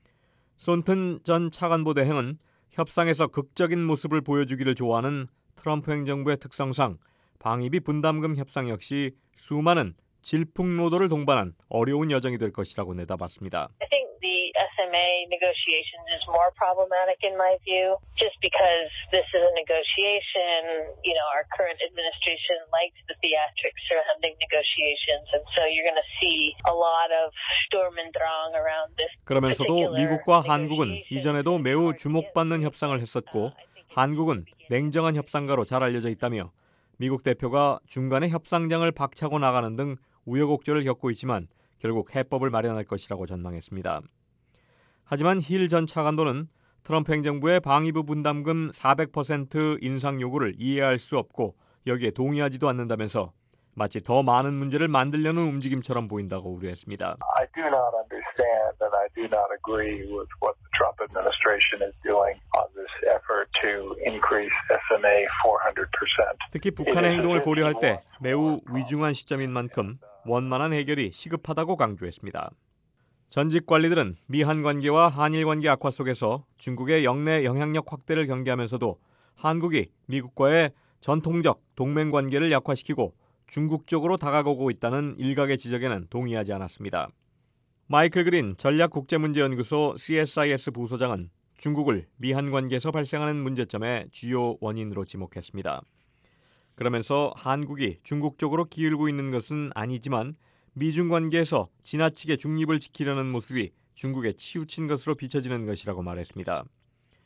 Speaker 17: 손튼 전 차관보 대행은 협상에서 극적인 모습을 보여주기를 좋아하는 트럼프 행정부의 특성상 방위비 분담금 협상 역시 수많은 질풍노도를 동반한 어려운 여정이 될 것이라고 내다봤습니다.
Speaker 18: I think the SMA negotiations is more problematic in my view, just because this is a negotiation. You know, our current administration likes the theatrics surrounding negotiations, and so you're going to see a lot of Sturm und Drang around this.
Speaker 17: 그러면서도 미국과 한국은 이전에도 매우 주목받는 협상을 했었고 한국은 냉정한 협상가로 잘 알려져 있다며 미국 대표가 중간에 협상장을 박차고 나가는 등 우여곡절을 겪고 있지만 결국 해법을 마련할 것이라고 전망했습니다. 하지만 힐 전 차관보는 트럼프 행정부의 방위비 분담금 400% 인상 요구를 이해할 수 없고 여기에 동의하지도 않는다면서 마치 더 많은 문제를 만들려는 움직임처럼 보인다고 우려했습니다.
Speaker 19: I do not understand and I do not agree with what the Trump administration is doing on this effort to increase SMA 400%.
Speaker 17: 특히 북한의 행동을 고려할 때 매우 위중한 시점인 만큼 원만한 해결이 시급하다고 강조했습니다. 전직 관리들은 미한 관계와 한일 관계 악화 속에서 중국의 영내 영향력 확대를 경계하면서도 한국이 미국과의 전통적 동맹 관계를 약화시키고 중국 쪽으로 다가오고 있다는 일각의 지적에는 동의하지 않았습니다. 마이클 그린 전략국제문제연구소 CSIS 부소장은 중국을 미한 관계에서 발생하는 문제점의 주요 원인으로 지목했습니다. 그러면서 한국이 중국 쪽으로 기울고 있는 것은 아니지만 미중 관계에서 지나치게 중립을 지키려는 모습이 중국에 치우친 것으로 비춰지는 것이라고 말했습니다.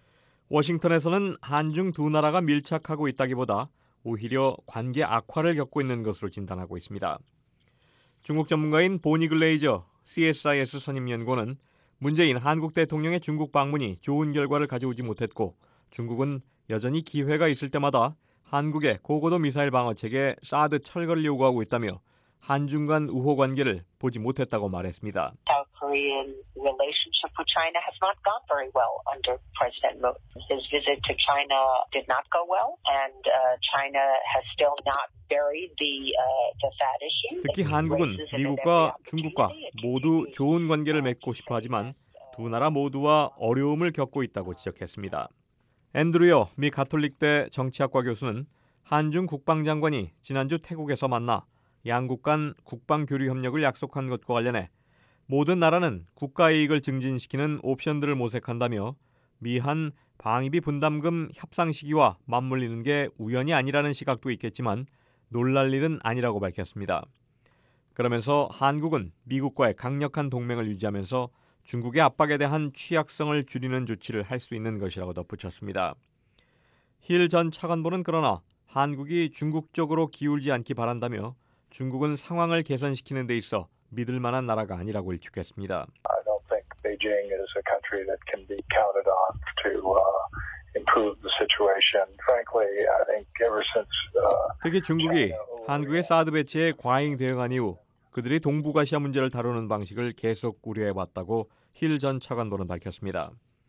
Speaker 17: 워싱턴에서는 한중 두 나라가 밀착하고 있다기보다 오히려 관계 악화를 겪고 있는 것으로 진단하고 있습니다. 중국 전문가인 보니 글레이저 CSIS 선임연구원은 문재인 한국 대통령의 중국 방문이 좋은 결과를 가져오지 못했고 중국은 여전히 기회가 있을 때마다 한국의 고고도 미사일 방어체계 사드 철거를 요구하고 있다며 한중 간 우호 관계를 보지 못했다고 말했습니다.
Speaker 18: South Korean relationship with China has not gone very well under President Moon. His visit to China did not go well, and China has still not buried the THAAD issue.
Speaker 17: 특히 한국은 미국과 중국과 모두 좋은 관계를 맺고 싶어 하지만 두 나라 모두와 어려움을 겪고 있다고 지적했습니다. 앤드루여 미 가톨릭대 정치학과 교수는 한중 국방장관이 지난주 태국에서 만나 양국 간 국방 교류 협력을 약속한 것과 관련해 모든 나라는 국가 이익을 증진시키는 옵션들을 모색한다며 미한 방위비 분담금 협상 시기와 맞물리는 게 우연이 아니라는 시각도 있겠지만 놀랄 일은 아니라고 밝혔습니다. 그러면서 한국은 미국과의 강력한 동맹을 유지하면서 중국의 압박에 대한 취약성을 줄이는 조치를 할 수 있는 것이라고 덧붙였습니다. 힐 전 차관보는 그러나 한국이 중국 쪽으로 기울지 않기 바란다며 중국은 상황을 개선시키는 데 있어 믿을 만한 나라가 아니라고 일축했습니다.
Speaker 5: I don't think Beijing is a country that can be counted on to improve the situation. Frankly, I think ever since
Speaker 17: 특히 중국이 한국의 사드 배치에 과잉 대응한 이후 그들이 동북아시아 문제를 다루는 방식을 계속 우려해왔다고 힐 전 차관보는 밝혔습니다.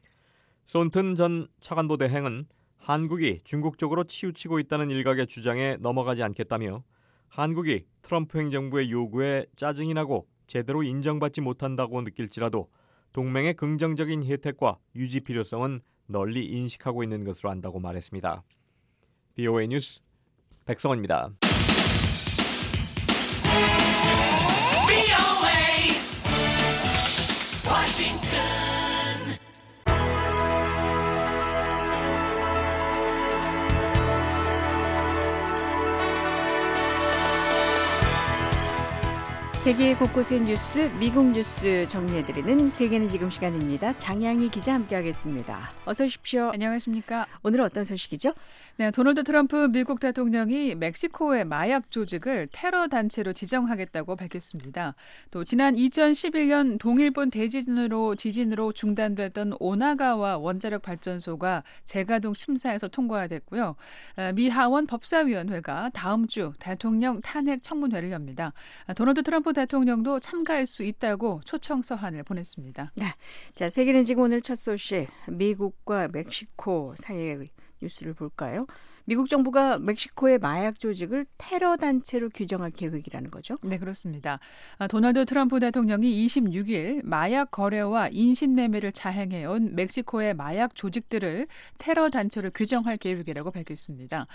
Speaker 17: 손튼 전 차관보 대행은 한국이 중국 쪽으로 치우치고 있다는 일각의 주장에 넘어가지 않겠다며 한국이 트럼프 행정부의 요구에 짜증이 나고 제대로 인정받지 못한다고 느낄지라도 동맹의 긍정적인 혜택과 유지 필요성은 널리 인식하고 있는 것으로 안다고 말했습니다. VOA 뉴스 백성원입니다.
Speaker 3: 세계 곳곳의 뉴스, 미국 뉴스 정리해드리는 세계는 지금 시간입니다. 장양희 기자 함께하겠습니다. 어서 오십시오.
Speaker 20: 안녕하십니까.
Speaker 3: 오늘은 어떤 소식이죠?
Speaker 20: 네, 도널드 트럼프 미국 대통령이 멕시코의 마약 조직을 테러 단체로 지정하겠다고 밝혔습니다. 또 지난 2011년 동일본 대지진으로 중단됐던 오나가와 원자력 발전소가 재가동 심사에서 통과됐고요. 미 하원 법사위원회가 다음 주 대통령 탄핵 청문회를 엽니다. 도널드 트럼프 대통령도 참가할 수 있다고 초청 서한을 보냈습니다.
Speaker 3: 네, 자 세계는 지금 오늘 첫 소식 미국과 멕시코 사이의 뉴스를 볼까요? 미국 정부가 멕시코의 마약 조직을 테러 단체로 규정할 계획이라는 거죠?
Speaker 20: 네, 그렇습니다. 도널드 트럼프 대통령이 26일 마약 거래와 인신매매를 자행해온 멕시코의 마약 조직들을 테러 단체로 규정할 계획이라고 밝혔습니다.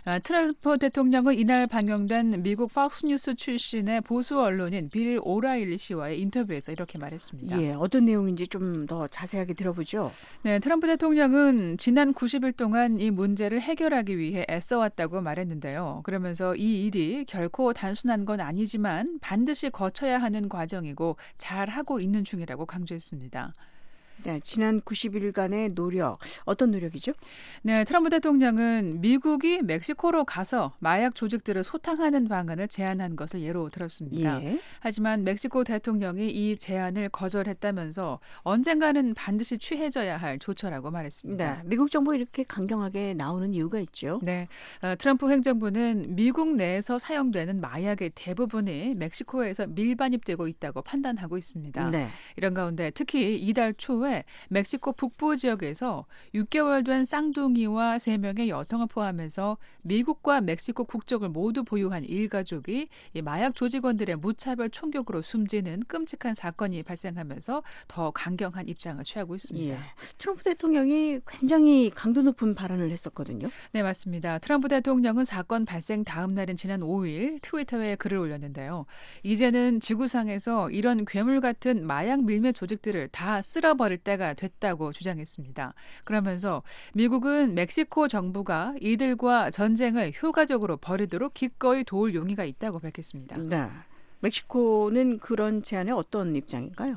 Speaker 20: 트럼프 대통령은 이날 방영된 미국 폭스뉴스 출신의 보수 언론인 빌 오라일리 씨와의 인터뷰에서 이렇게 말했습니다.
Speaker 3: 예, 어떤 내용인지 좀 더 자세하게 들어보죠.
Speaker 20: 네, 트럼프 대통령은 지난 90일 동안 이 문제를 해결하기 위해 애써왔다고 말했는데요. 그러면서 이 일이 결코 단순한 건 아니지만 반드시 거쳐야 하는 과정이고 잘하고 있는 중이라고 강조했습니다.
Speaker 3: 네, 지난 90일간의 노력, 어떤 노력이죠?
Speaker 20: 네, 트럼프 대통령은 미국이 멕시코로 가서 마약 조직들을 소탕하는 방안을 제안한 것을 예로 들었습니다.
Speaker 3: 예.
Speaker 20: 하지만 멕시코 대통령이 이 제안을 거절했다면서 언젠가는 반드시 취해져야 할 조처라고 말했습니다.
Speaker 3: 네, 미국 정부 이렇게 강경하게 나오는 이유가 있죠?
Speaker 20: 네, 트럼프 행정부는 미국 내에서 사용되는 마약의 대부분이 멕시코에서 밀반입되고 있다고 판단하고 있습니다.
Speaker 3: 네.
Speaker 20: 이런 가운데 특히 이달 초에 멕시코 북부 지역에서 6개월 된 쌍둥이와 3명의 여성을 포함해서 미국과 멕시코 국적을 모두 보유한 일가족이 이 마약 조직원들의 무차별 총격으로 숨지는 끔찍한 사건이 발생하면서 더 강경한 입장을 취하고 있습니다.
Speaker 3: 예. 트럼프 대통령이 굉장히 강도 높은 발언을 했었거든요.
Speaker 20: 네, 맞습니다. 트럼프 대통령은 사건 발생 다음 날인 지난 5일 트위터에 글을 올렸는데요. 이제는 지구상에서 이런 괴물 같은 마약 밀매 조직들을 다 쓸어버릴 때가 됐다고 주장했습니다. 그러면서 미국은 멕시코 정부가 이들과 전쟁을 효과적으로 벌이도록 기꺼이 도울 용의가 있다고 밝혔습니다.
Speaker 3: 네. 멕시코는 그런 제안에 어떤 입장인가요?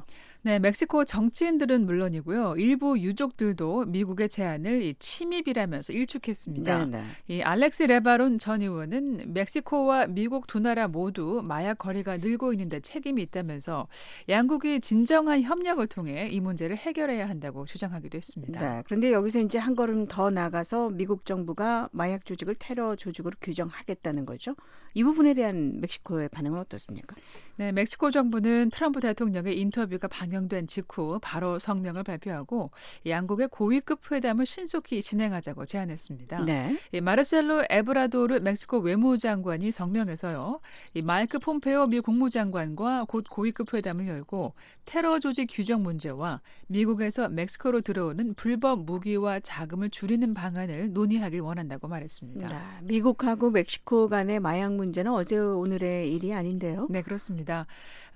Speaker 20: 네, 멕시코 정치인들은 물론이고요. 일부 유족들도 미국의 제안을 침입이라면서 일축했습니다.
Speaker 3: 네네.
Speaker 20: 이 알렉스 레바론 전 의원은 멕시코와 미국 두 나라 모두 마약 거래가 늘고 있는데 책임이 있다면서 양국이 진정한 협력을 통해 이 문제를 해결해야 한다고 주장하기도 했습니다.
Speaker 3: 네, 그런데 여기서 이제 한 걸음 더 나가서 미국 정부가 마약 조직을 테러 조직으로 규정하겠다는 거죠. 이 부분에 대한 멕시코의 반응은 어떻습니까?
Speaker 20: 네, 멕시코 정부는 트럼프 대통령의 인터뷰가 방영된 직후 바로 성명을 발표하고 양국의 고위급 회담을 신속히 진행하자고 제안했습니다.
Speaker 3: 네.
Speaker 20: 이 마르셀로 에브라도르 멕시코 외무장관이 성명에서요. 이 마이크 폼페오 미 국무장관과 곧 고위급 회담을 열고 테러 조직 규정 문제와 미국에서 멕시코로 들어오는 불법 무기와 자금을 줄이는 방안을 논의하길 원한다고 말했습니다.
Speaker 3: 네, 미국하고 멕시코 간의 마약 문제는 어제 오늘의 일이 아닌데요.
Speaker 20: 네, 그렇습니다.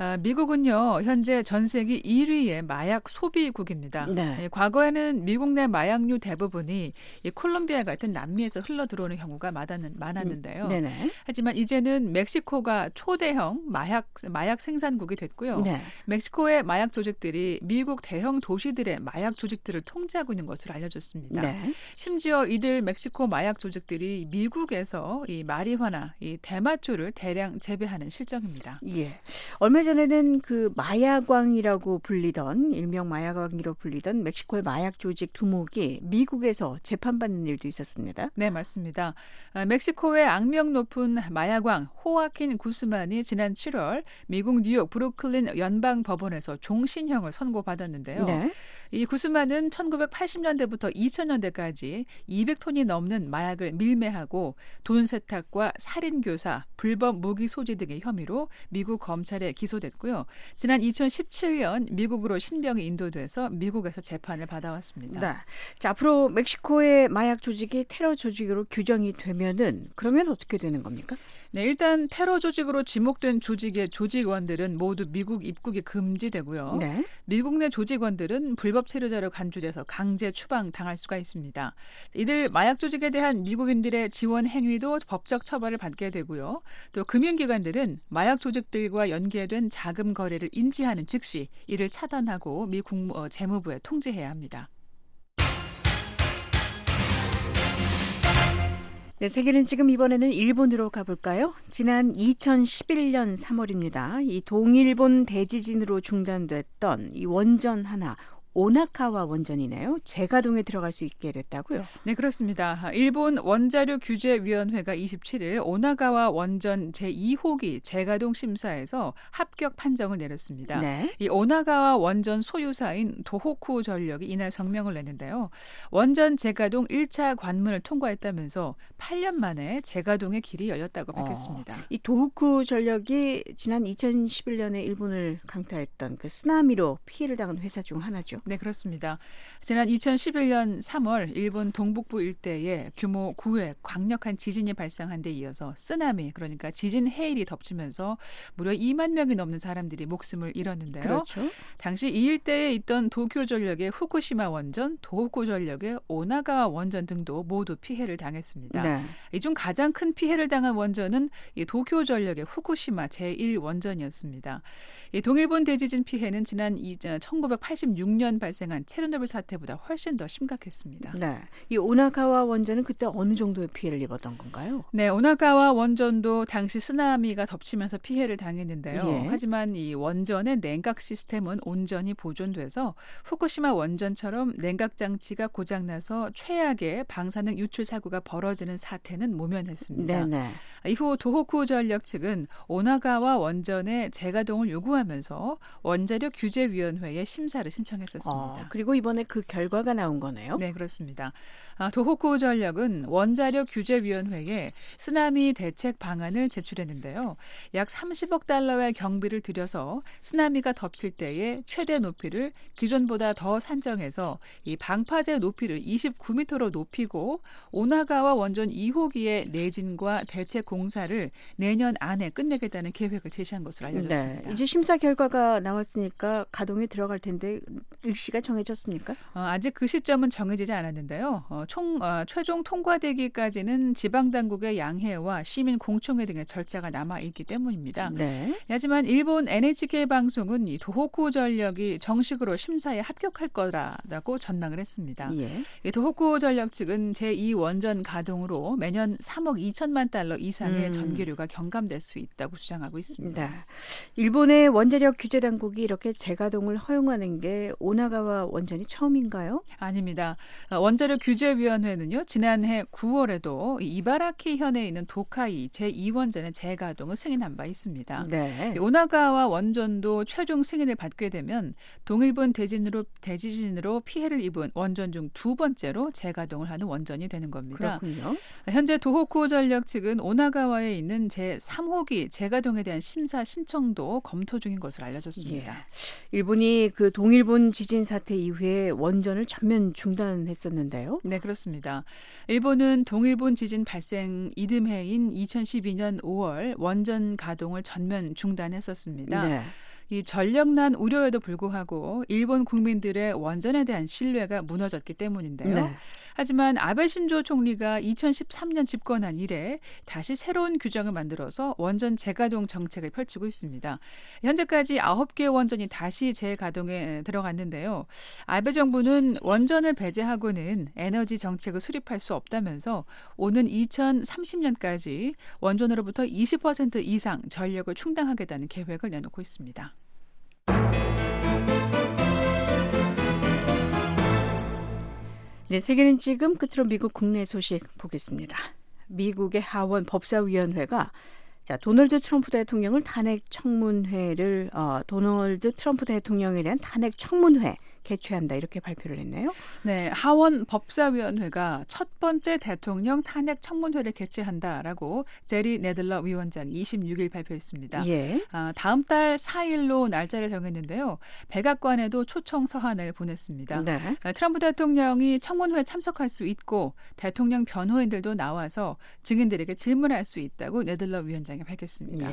Speaker 20: 미국은요, 현재 전 세계 1위의 마약 소비국입니다.
Speaker 3: 네.
Speaker 20: 과거에는 미국 내 마약류 대부분이 이 콜롬비아 같은 남미에서 흘러 들어오는 경우가 많았는데요.
Speaker 3: 네네.
Speaker 20: 하지만 이제는 멕시코가 초대형 마약 생산국이 됐고요.
Speaker 3: 네.
Speaker 20: 멕시코의 마약 조직들이 미국 대형 도시들의 마약 조직들을 통제하고 있는 것으로 알려졌습니다.
Speaker 3: 네.
Speaker 20: 심지어 이들 멕시코 마약 조직들이 미국에서 이 마리화나 이 대마초를 대량 재배하는 실정입니다.
Speaker 3: 예. 얼마 전에는 그 마약왕이라고 불리던 일명 마약왕이라고 불리던 멕시코의 마약 조직 두목이 미국에서 재판받는 일도 있었습니다.
Speaker 20: 네, 맞습니다. 멕시코의 악명 높은 마약왕 호아킨 구스만이 지난 7월 미국 뉴욕 브루클린 연방법원에서 종신형을 선고받았는데요.
Speaker 3: 네.
Speaker 20: 이 구스만은 1980년대부터 2000년대까지 200톤이 넘는 마약을 밀매하고 돈 세탁과 살인 교사, 불법 무기 소지 등의 혐의로 미국 검찰에 기소됐고요. 지난 2017년 미국으로 신병이 인도돼서 미국에서 재판을 받아왔습니다.
Speaker 3: 네. 자, 앞으로 멕시코의 마약 조직이 테러 조직으로 규정이 되면은 그러면 어떻게 되는 겁니까?
Speaker 20: 네, 일단 테러 조직으로 지목된 조직의 조직원들은 모두 미국 입국이 금지되고요.
Speaker 3: 네.
Speaker 20: 미국 내 조직원들은 불법 체류자로 간주돼서 강제 추방 당할 수가 있습니다. 이들 마약 조직에 대한 미국인들의 지원 행위도 법적 처벌을 받게 되고요. 또 금융기관들은 마약 조직들과 연계된 자금 거래를 인지하는 즉시 이를 차단하고 미 재무부에 통지해야 합니다.
Speaker 3: 네, 세계는 지금 이번에는 일본으로 가볼까요? 지난 2011년 3월입니다. 이 동일본 대지진으로 중단됐던 이 원전 하나, 오나카와 원전이네요. 재가동에 들어갈 수 있게 됐다고요?
Speaker 20: 네, 그렇습니다. 일본 원자력 규제위원회가 27일 오나가와 원전 제2호기 재가동 심사에서 합격 판정을 내렸습니다.
Speaker 3: 네.
Speaker 20: 이 오나가와 원전 소유사인 도호쿠 전력이 이날 성명을 냈는데요. 원전 재가동 1차 관문을 통과했다면서 8년 만에 재가동의 길이 열렸다고 밝혔습니다.
Speaker 3: 이 도호쿠 전력이 지난 2011년에 일본을 강타했던 그 쓰나미로 피해를 당한 회사 중 하나죠.
Speaker 20: 네, 그렇습니다. 지난 2011년 3월 일본 동북부 일대에 규모 9의 강력한 지진이 발생한 데 이어서 쓰나미, 그러니까 지진 해일이 덮치면서 무려 2만 명이 넘는 사람들이 목숨을 잃었는데요.
Speaker 3: 그렇죠.
Speaker 20: 당시 이 일대에 있던 도쿄전력의 후쿠시마 원전, 도호쿠 전력의 오나가와 원전 등도 모두 피해를 당했습니다.
Speaker 3: 네.
Speaker 20: 이 중 가장 큰 피해를 당한 원전은 이 도쿄전력의 후쿠시마 제1원전이었습니다. 이 동일본 대지진 피해는 지난 1986년 발생한 체르노빌 사태보다 훨씬 더 심각했습니다.
Speaker 3: 네, 이 오나가와 원전은 그때 어느 정도의 피해를 입었던 건가요?
Speaker 20: 네, 오나가와 원전도 당시 쓰나미가 덮치면서 피해를 당했는데요.
Speaker 3: 예.
Speaker 20: 하지만 이 원전의 냉각 시스템은 온전히 보존돼서 후쿠시마 원전처럼 냉각 장치가 고장나서 최악의 방사능 유출 사고가 벌어지는 사태는 모면했습니다.
Speaker 3: 네네.
Speaker 20: 이후 도호쿠 전력 측은 오나가와 원전의 재가동을 요구하면서 원자력 규제위원회에 심사를 신청했었습니다.
Speaker 3: 그리고 이번에 그 결과가 나온 거네요?
Speaker 20: 네, 그렇습니다. 도호쿠 전력은 원자력 규제위원회에 쓰나미 대책 방안을 제출했는데요. 약 30억 달러의 경비를 들여서 쓰나미가 덮칠 때의 최대 높이를 기존보다 더 산정해서 이 방파제 높이를 29m로 높이고 오나가와 원전 2호기의 내진과 대책 공사를 내년 안에 끝내겠다는 계획을 제시한 것으로 알려졌습니다.
Speaker 3: 네, 이제 심사 결과가 나왔으니까 가동에 들어갈 텐데 일시가 정해졌습니까?
Speaker 20: 아직 그 시점은 정해지지 않았는데요. 최종 통과되기까지는 지방당국의 양해와 시민 공청회 등의 절차가 남아있기 때문입니다.
Speaker 3: 네.
Speaker 20: 하지만 일본 NHK 방송은 이 도호쿠 전력이 정식으로 심사에 합격할 거라고 전망을 했습니다.
Speaker 3: 예.
Speaker 20: 이 도호쿠 전력 측은 제2원전 가동으로 매년 3억 2천만 달러 이상의 전기료가 경감될 수 있다고 주장하고 있습니다.
Speaker 3: 네. 일본의 원자력 규제 당국이 이렇게 재가동을 허용하는 게 오나가와 원전이 처음인가요?
Speaker 20: 아닙니다. 원자력 규제위원회는요. 지난해 9월에도 이바라키 현에 있는 도카이 제2원전의 재가동을 승인한 바 있습니다.
Speaker 3: 네.
Speaker 20: 오나가와 원전도 최종 승인을 받게 되면 동일본 대지진으로 피해를 입은 원전 중 두 번째로 재가동을 하는 원전이 되는 겁니다.
Speaker 3: 그렇군요.
Speaker 20: 현재 도호쿠 전력 측은 오나가와에 있는 제3호기 재가동에 대한 심사 신청도 검토 중인 것으로 알려졌습니다.
Speaker 3: 예. 일본이 그 동일본 지진 사태 이후에 원전을 전면 중단했었는데요.
Speaker 20: 네, 그렇습니다. 일본은 동일본 지진 발생 이듬해인 2012년 5월 원전 가동을 전면 중단했었습니다.
Speaker 3: 네.
Speaker 20: 이 전력난 우려에도 불구하고 일본 국민들의 원전에 대한 신뢰가 무너졌기 때문인데요.
Speaker 3: 네.
Speaker 20: 하지만 아베 신조 총리가 2013년 집권한 이래 다시 새로운 규정을 만들어서 원전 재가동 정책을 펼치고 있습니다. 현재까지 9개 원전이 다시 재가동에 들어갔는데요. 아베 정부는 원전을 배제하고는 에너지 정책을 수립할 수 없다면서 오는 2030년까지 원전으로부터 20% 이상 전력을 충당하겠다는 계획을 내놓고 있습니다.
Speaker 3: 네, 세계는 지금 끝으로 미국 국내 소식 보겠습니다. 미국의 하원 법사위원회가 도널드 트럼프 대통령을 도널드 트럼프 대통령에 대한 탄핵 청문회 개최한다 이렇게 발표를 했네요.
Speaker 20: 네, 하원 법사위원회가 첫 번째 대통령 탄핵 청문회를 개최한다라고 제리 네들러 위원장이 26일 발표했습니다.
Speaker 3: 예.
Speaker 20: 다음 달 4일로 날짜를 정했는데요. 백악관에도 초청 서한을 보냈습니다.
Speaker 3: 네.
Speaker 20: 트럼프 대통령이 청문회에 참석할 수 있고 대통령 변호인들도 나와서 증인들에게 질문할 수 있다고 네들러 위원장이 밝혔습니다.
Speaker 3: 예.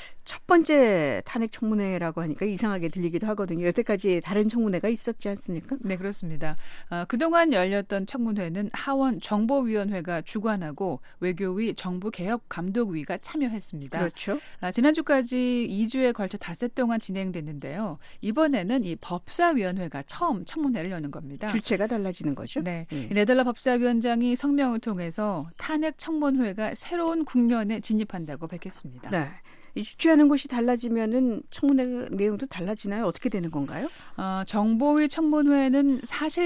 Speaker 3: 첫 번째 탄핵 청문회라고 하니까 이상하게 들리기도 하거든요. 여태까지 다른 청문회가 있었지 않습니까?
Speaker 20: 네, 그렇습니다. 그동안 열렸던 청문회는 하원 정보위원회가 주관하고 외교위 정부개혁감독위가 참여했습니다.
Speaker 3: 그렇죠.
Speaker 20: 지난주까지 2주에 걸쳐 닷새 동안 진행됐는데요. 이번에는 이 법사위원회가 처음 청문회를 여는 겁니다.
Speaker 3: 주체가 달라지는 거죠?
Speaker 20: 네. 네덜란드 법사위원장이 성명을 통해서 탄핵 청문회가 새로운 국면에 진입한다고 밝혔습니다.
Speaker 3: 네. 이 주최하는 곳이 달라지면은 청문회 내용도 달라지나요? 어떻게 되는 건가요?
Speaker 20: 정보위 청문회는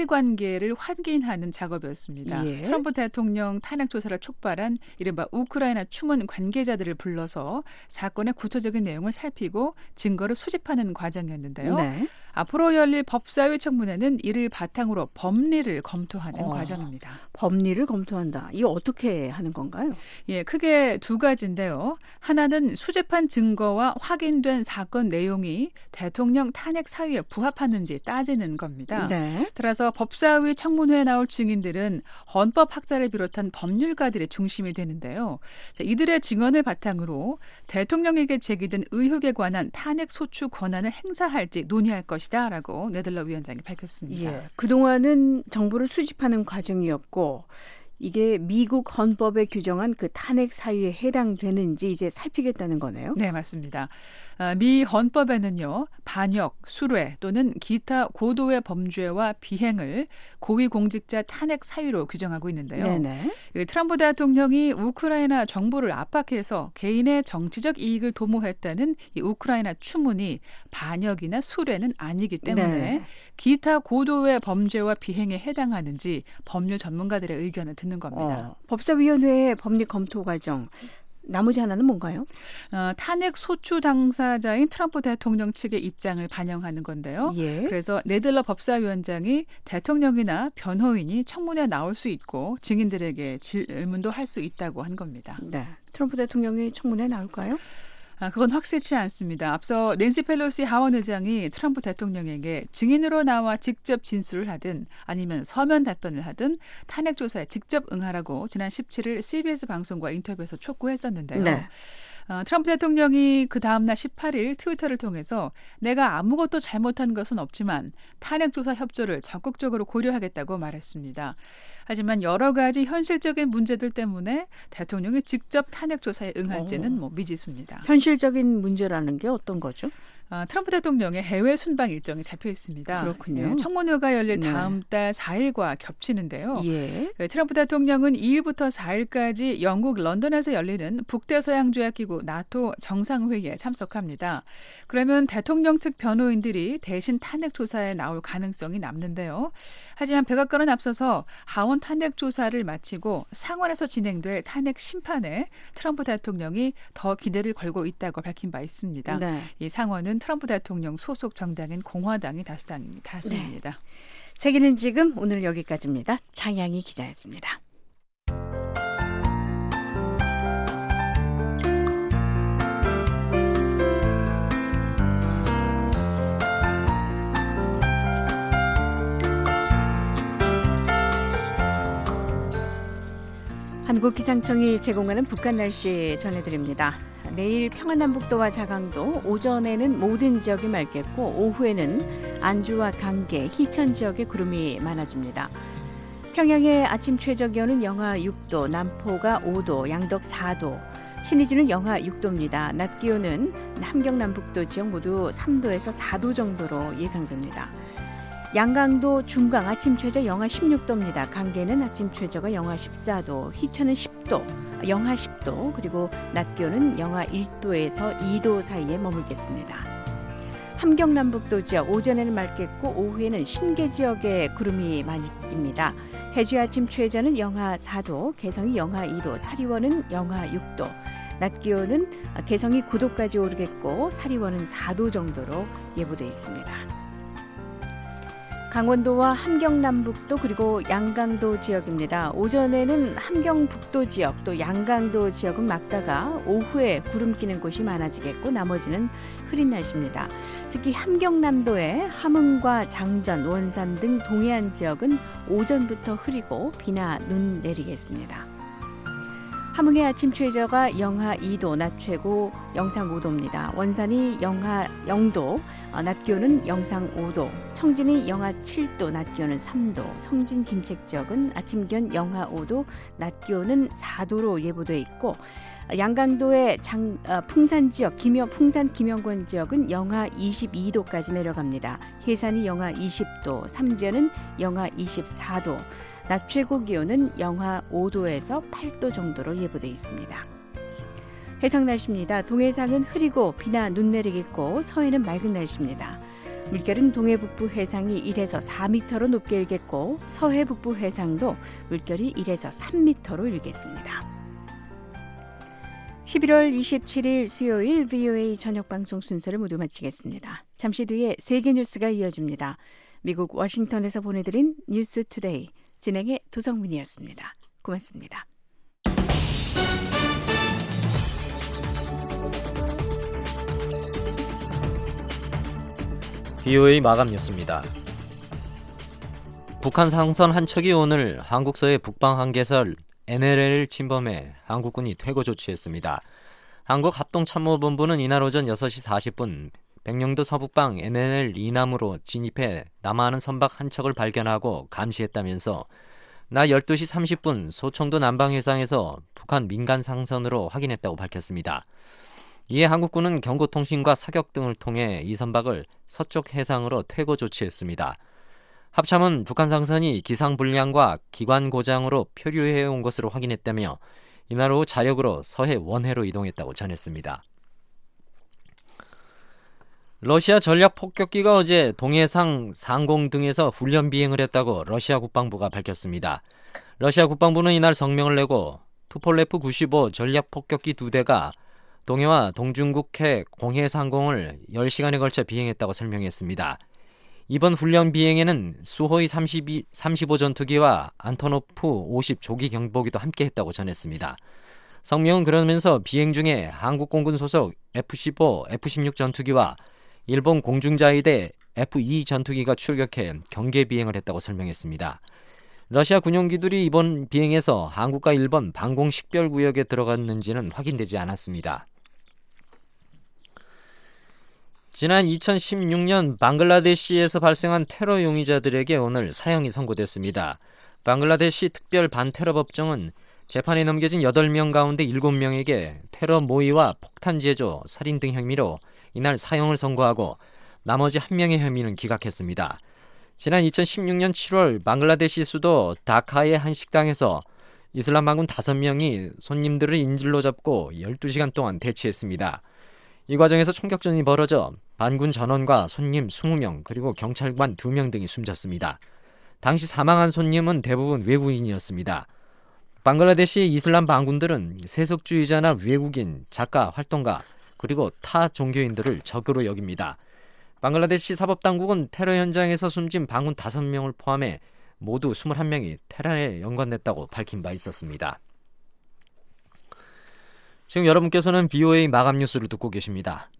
Speaker 20: 사실관계를 확인하는 작업이었습니다.
Speaker 3: 예.
Speaker 20: 트럼프 대통령 탄핵 조사를 촉발한 이른바 우크라이나 추문 관계자들을 불러서 사건의 구체적인 내용을 살피고 증거를 수집하는 과정이었는데요.
Speaker 3: 네.
Speaker 20: 앞으로 열릴 법사위 청문회는 이를 바탕으로 법리를 검토하는 과정입니다.
Speaker 3: 법리를 검토한다. 이거 어떻게 하는 건가요?
Speaker 20: 예, 크게 두 가지인데요. 하나는 수집한 증거와 확인된 사건 내용이 대통령 탄핵 사유에 부합하는지 따지는 겁니다.
Speaker 3: 네.
Speaker 20: 따라서 법사위 청문회에 나올 증인들은 헌법학자를 비롯한 법률가들의 중심이 되는데요. 이들의 증언을 바탕으로 대통령에게 제기된 의혹에 관한 탄핵 소추 권한을 행사할지 논의할 것이다라고 네덜러 위원장이 밝혔습니다.
Speaker 3: 예. 그동안은 정보를 수집하는 과정이었고 이게 미국 헌법에 규정한 그 탄핵 사유에 해당되는지 이제 살피겠다는 거네요.
Speaker 20: 네, 맞습니다. 미 헌법에는요. 반역, 수뢰 또는 기타 고도의 범죄와 비행을 고위공직자 탄핵 사유로 규정하고 있는데요.
Speaker 3: 네네.
Speaker 20: 트럼프 대통령이 우크라이나 정부를 압박해서 개인의 정치적 이익을 도모했다는 이 우크라이나 추문이 반역이나 수뢰는 아니기 때문에
Speaker 3: 네.
Speaker 20: 기타 고도의 범죄와 비행에 해당하는지 법률 전문가들의 의견을 듣는 겁니다.
Speaker 3: 법사위원회의 법리 검토 과정. 나머지 하나는 뭔가요?
Speaker 20: 탄핵 소추 당사자인 트럼프 대통령 측의 입장을 반영하는 건데요.
Speaker 3: 예.
Speaker 20: 그래서 네덜러 법사위원장이 대통령이나 변호인이 청문회에 나올 수 있고 증인들에게 질문도 할 수 있다고 한 겁니다.
Speaker 3: 네. 트럼프 대통령이 청문회에 나올까요?
Speaker 20: 그건 확실치 않습니다. 앞서 낸시 펠로시 하원 의장이 트럼프 대통령에게 증인으로 나와 직접 진술을 하든 아니면 서면 답변을 하든 탄핵 조사에 직접 응하라고 지난 17일 CBS 방송과 인터뷰에서 촉구했었는데요.
Speaker 3: 네.
Speaker 20: 트럼프 대통령이 그 다음날 18일 트위터를 통해서 내가 아무것도 잘못한 것은 없지만 탄핵조사 협조를 적극적으로 고려하겠다고 말했습니다. 하지만 여러 가지 현실적인 문제들 때문에 대통령이 직접 탄핵조사에 응할지는 미지수입니다.
Speaker 3: 현실적인 문제라는 게 어떤 거죠?
Speaker 20: 트럼프 대통령의 해외 순방 일정이 잡혀 있습니다.
Speaker 3: 그렇군요.
Speaker 20: 청문회가 열릴
Speaker 3: 네.
Speaker 20: 다음 달 4일과 겹치는데요.
Speaker 3: 예.
Speaker 20: 트럼프 대통령은 2일부터 4일까지 영국 런던에서 열리는 북대서양조약기구 나토 정상회의에 참석합니다. 그러면 대통령 측 변호인들이 대신 탄핵 조사에 나올 가능성이 남는데요. 하지만 백악관은 앞서서 하원 탄핵 조사를 마치고 상원에서 진행될 탄핵 심판에 트럼프 대통령이 더 기대를 걸고 있다고 밝힌 바 있습니다.
Speaker 3: 네.
Speaker 20: 이 상원은 트럼프 대통령 소속 정당인 공화당이 다수입니다.
Speaker 3: 네. 세계는 지금 오늘 여기까지입니다. 장양희 기자였습니다. 한국기상청이 제공하는 북한 날씨 전해드립니다. 내일 평안남북도와 자강도, 오전에는 모든 지역이 맑겠고 오후에는 안주와 강계, 희천 지역에 구름이 많아집니다. 평양의 아침 최저기온은 영하 6도, 남포가 5도, 양덕 4도, 신의주는 영하 6도입니다. 낮 기온은 함경남북도 지역 모두 3도에서 4도 정도로 예상됩니다. 양강도 중강 아침 최저 영하 16도입니다. 강계는 아침 최저가 영하 14도, 희천은 10도, 영하 10도, 그리고 낮 기온은 영하 1도에서 2도 사이에 머물겠습니다. 함경남북도 지역 오전에는 맑겠고 오후에는 신계 지역에 구름이 많이 낍니다. 해주의 아침 최저는 영하 4도, 개성이 영하 2도, 사리원은 영하 6도, 낮 기온은 개성이 9도까지 오르겠고 사리원은 4도 정도로 예보돼 있습니다. 강원도와 함경남북도 그리고 양강도 지역입니다. 오전에는 함경북도 지역 또 양강도 지역은 맑다가 오후에 구름 끼는 곳이 많아지겠고 나머지는 흐린 날씨입니다. 특히 함경남도의 함흥과 장전, 원산 등 동해안 지역은 오전부터 흐리고 비나 눈 내리겠습니다. 함흥의 아침 최저가 영하 2도, 낮 최고 영상 5도입니다. 원산이 영하 0도, 낮 기온은 영상 5도, 청진이 영하 7도, 낮 기온은 3도, 성진 김책 지역은 아침 기온 영하 5도, 낮 기온은 4도로 예보돼 있고 양강도의 풍산 지역, 풍산 김영권 지역은 영하 22도까지 내려갑니다. 해산이 영하 20도, 삼지연은 영하 24도, 낮 최고 기온은 영하 5도에서 8도 정도로 예보돼 있습니다. 해상 날씨입니다. 동해상은 흐리고 비나 눈 내리겠고 서해는 맑은 날씨입니다. 물결은 동해 북부 해상이 1에서 4m로 높게 일겠고 서해 북부 해상도 물결이 1에서 3m로 일겠습니다. 11월 27일 수요일 VOA 저녁 방송 순서를 모두 마치겠습니다. 잠시 뒤에 세계 뉴스가 이어집니다. 미국 워싱턴에서 보내드린 뉴스 투데이 진행의 도성민이었습니다. 고맙습니다.
Speaker 1: VOA 마감 뉴스입니다. 북한 상선 한 척이 오늘 한국서의 북방 한계설 NLL을 침범해 한국군이 퇴거 조치했습니다. 한국합동참모본부는 이날 오전 6시 40분 백령도 서북방 NLL 이남으로 진입해 남하하는 선박 한 척을 발견하고 감시했다면서 낮 12시 30분 소청도 남방해상에서 북한 민간 상선으로 확인했다고 밝혔습니다. 이에 한국군은 경고통신과 사격 등을 통해 이 선박을 서쪽 해상으로 퇴거 조치했습니다. 합참은 북한 상선이 기상 불량과 기관 고장으로 표류해온 것으로 확인했다며 이날 오후 자력으로 서해 원해로 이동했다고 전했습니다. 러시아 전략 폭격기가 어제 동해상 상공 등에서 훈련 비행을 했다고 러시아 국방부가 밝혔습니다. 러시아 국방부는 이날 성명을 내고 투폴레프 95 전략 폭격기 2대가 동해와 동중국해 공해 상공을 10시간에 걸쳐 비행했다고 설명했습니다. 이번 훈련 비행에는 수호이 35 전투기와 안토노프 50 조기 경보기도 함께했다고 전했습니다. 성명은 그러면서 비행 중에 한국 공군 소속 F-15, F-16 전투기와 일본 공중자위대 F-2 전투기가 출격해 경계 비행을 했다고 설명했습니다. 러시아 군용기들이 이번 비행에서 한국과 일본 방공 식별구역에 들어갔는지는 확인되지 않았습니다. 지난 2016년 방글라데시에서 발생한 테러 용의자들에게 오늘 사형이 선고됐습니다. 방글라데시 특별 반테러 법정은 재판에 넘겨진 8명 가운데 7명에게 테러 모의와 폭탄 제조, 살인 등 혐의로 이날 사형을 선고하고 나머지 1명의 혐의는 기각했습니다. 지난 2016년 7월 방글라데시 수도 다카의 한 식당에서 이슬람 반군 5명이 손님들을 인질로 잡고 12시간 동안 대치했습니다. 이 과정에서 총격전이 벌어져 반군 전원과 손님 20명 그리고 경찰관 2명 등이 숨졌습니다. 당시 사망한 손님은 대부분 외국인이었습니다. 방글라데시 이슬람 반군들은 세속주의자나 외국인, 작가, 활동가 그리고 타 종교인들을 적으로 여깁니다. 방글라데시 사법당국은 테러 현장에서 숨진 반군 5명을 포함해 모두 21명이 테러에 연관됐다고 밝힌 바 있었습니다. 지금 여러분께서는 BOA 마감 뉴스를 듣고 계십니다.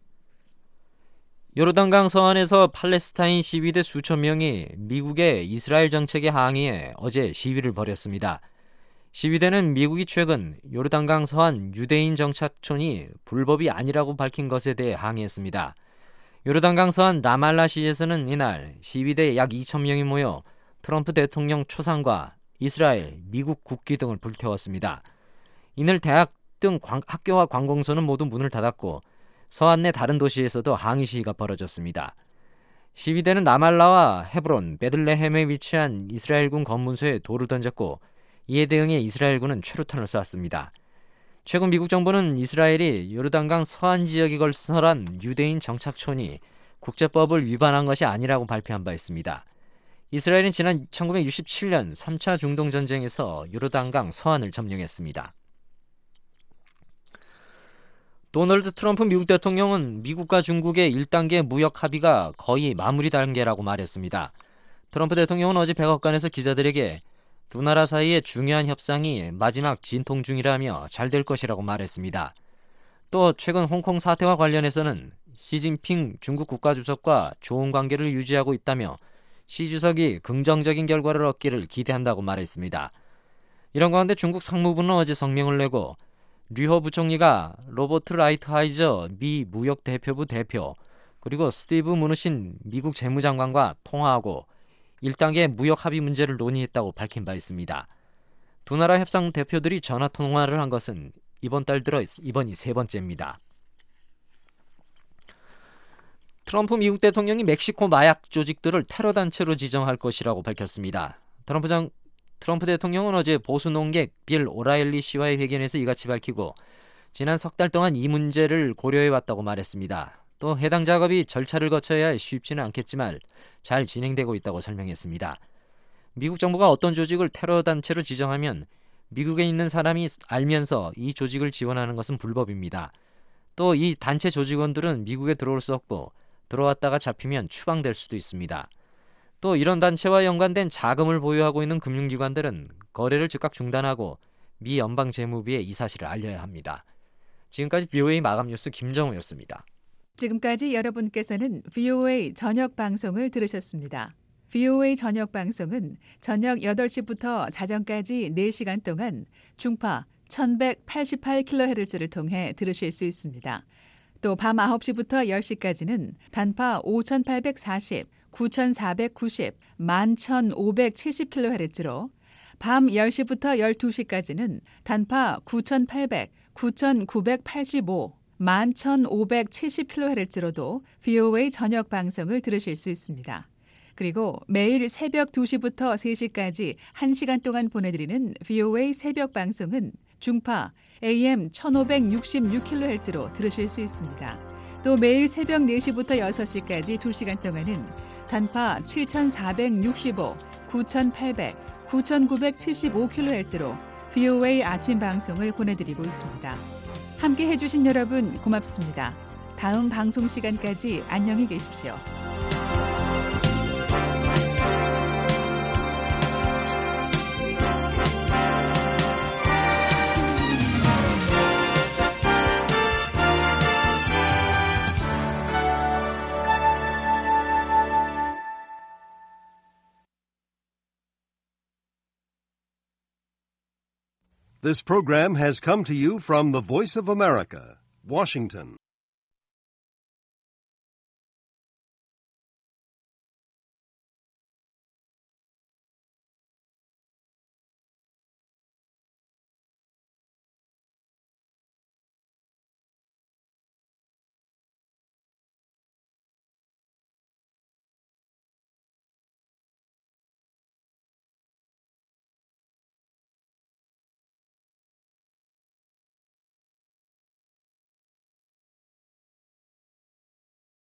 Speaker 1: 요르단강 서안에서 팔레스타인 시위대 수천 명이 미국의 이스라엘 정책에 항의해 어제 시위를 벌였습니다. 시위대는 미국이 최근 요르단강 서안 유대인 정착촌이 불법이 아니라고 밝힌 것에 대해 항의했습니다. 요르단강 서안 라말라시에서는 이날 시위대 약 2,000명이 모여 트럼프 대통령 초상과 이스라엘, 미국 국기 등을 불태웠습니다. 이날 대학 등 학교와 관공서는 모두 문을 닫았고 서안 내 다른 도시에서도 항의 시위가 벌어졌습니다. 시위대는 라말라와 헤브론, 베들레헴에 위치한 이스라엘군 검문소에 돌을 던졌고 이에 대응해 이스라엘군은 최루탄을 쐈습니다. 최근 미국 정부는 이스라엘이 요르단강 서안 지역에 건설한 유대인 정착촌이 국제법을 위반한 것이 아니라고 발표한 바 있습니다. 이스라엘은 지난 1967년 3차 중동전쟁에서 요르단강 서안을 점령했습니다. 도널드 트럼프 미국 대통령은 미국과 중국의 1단계 무역 합의가 거의 마무리 단계라고 말했습니다. 트럼프 대통령은 어제 백악관에서 기자들에게 두 나라 사이의 중요한 협상이 마지막 진통 중이라며 잘 될 것이라고 말했습니다. 또 최근 홍콩 사태와 관련해서는 시진핑 중국 국가주석과 좋은 관계를 유지하고 있다며 시 주석이 긍정적인 결과를 얻기를 기대한다고 말했습니다. 이런 가운데 중국 상무부는 어제 성명을 내고 류호 부총리가 로버트 라이트하이저 미 무역대표부 대표 그리고 스티브 무누신 미국 재무장관과 통화하고 1단계 무역 합의 문제를 논의했다고 밝힌 바 있습니다. 두 나라 협상 대표들이 전화 통화를 한 것은 이번 달 들어 이번이 3번째입니다. 트럼프 미국 대통령이 멕시코 마약 조직들을 테러 단체로 지정할 것이라고 밝혔습니다. 트럼프 대통령은 어제 보수 농객 빌 오라일리 씨와의 회견에서 이같이 밝히고 지난 석 달 동안 이 문제를 고려해왔다고 말했습니다. 또 해당 작업이 절차를 거쳐야 쉽지는 않겠지만 잘 진행되고 있다고 설명했습니다. 미국 정부가 어떤 조직을 테러 단체로 지정하면 미국에 있는 사람이 알면서 이 조직을 지원하는 것은 불법입니다. 또 이 단체 조직원들은 미국에 들어올 수 없고 들어왔다가 잡히면 추방될 수도 있습니다. 또 이런 단체와 연관된 자금을 보유하고 있는 금융기관들은 거래를 즉각 중단하고 미 연방재무부에 이 사실을 알려야 합니다. 지금까지 BOA 마감 뉴스 김정우였습니다.
Speaker 20: 지금까지 여러분께서는 VOA 저녁 방송을 들으셨습니다. VOA 저녁 방송은 저녁 8시부터 자정까지 4시간 동안 중파 1188kHz를 통해 들으실 수 있습니다. 또 밤 9시부터 10시까지는 단파 5840, 9490, 11570kHz로 밤 10시부터 12시까지는 단파 9800, 9985, 11570kHz로도 VOA 저녁 방송을 들으실 수 있습니다. 그리고 매일 새벽 2시부터 3시까지 1시간 동안 보내드리는 VOA 새벽 방송은 중파 AM 1566kHz로 들으실 수 있습니다. 또 매일 새벽 4시부터 6시까지 2시간 동안은 단파 7465, 9800, 9975kHz로 VOA 아침 방송을 보내드리고 있습니다. 함께 해주신 여러분 고맙습니다. 다음 방송 시간까지 안녕히 계십시오.
Speaker 2: This program has come to you from the Voice of America, Washington.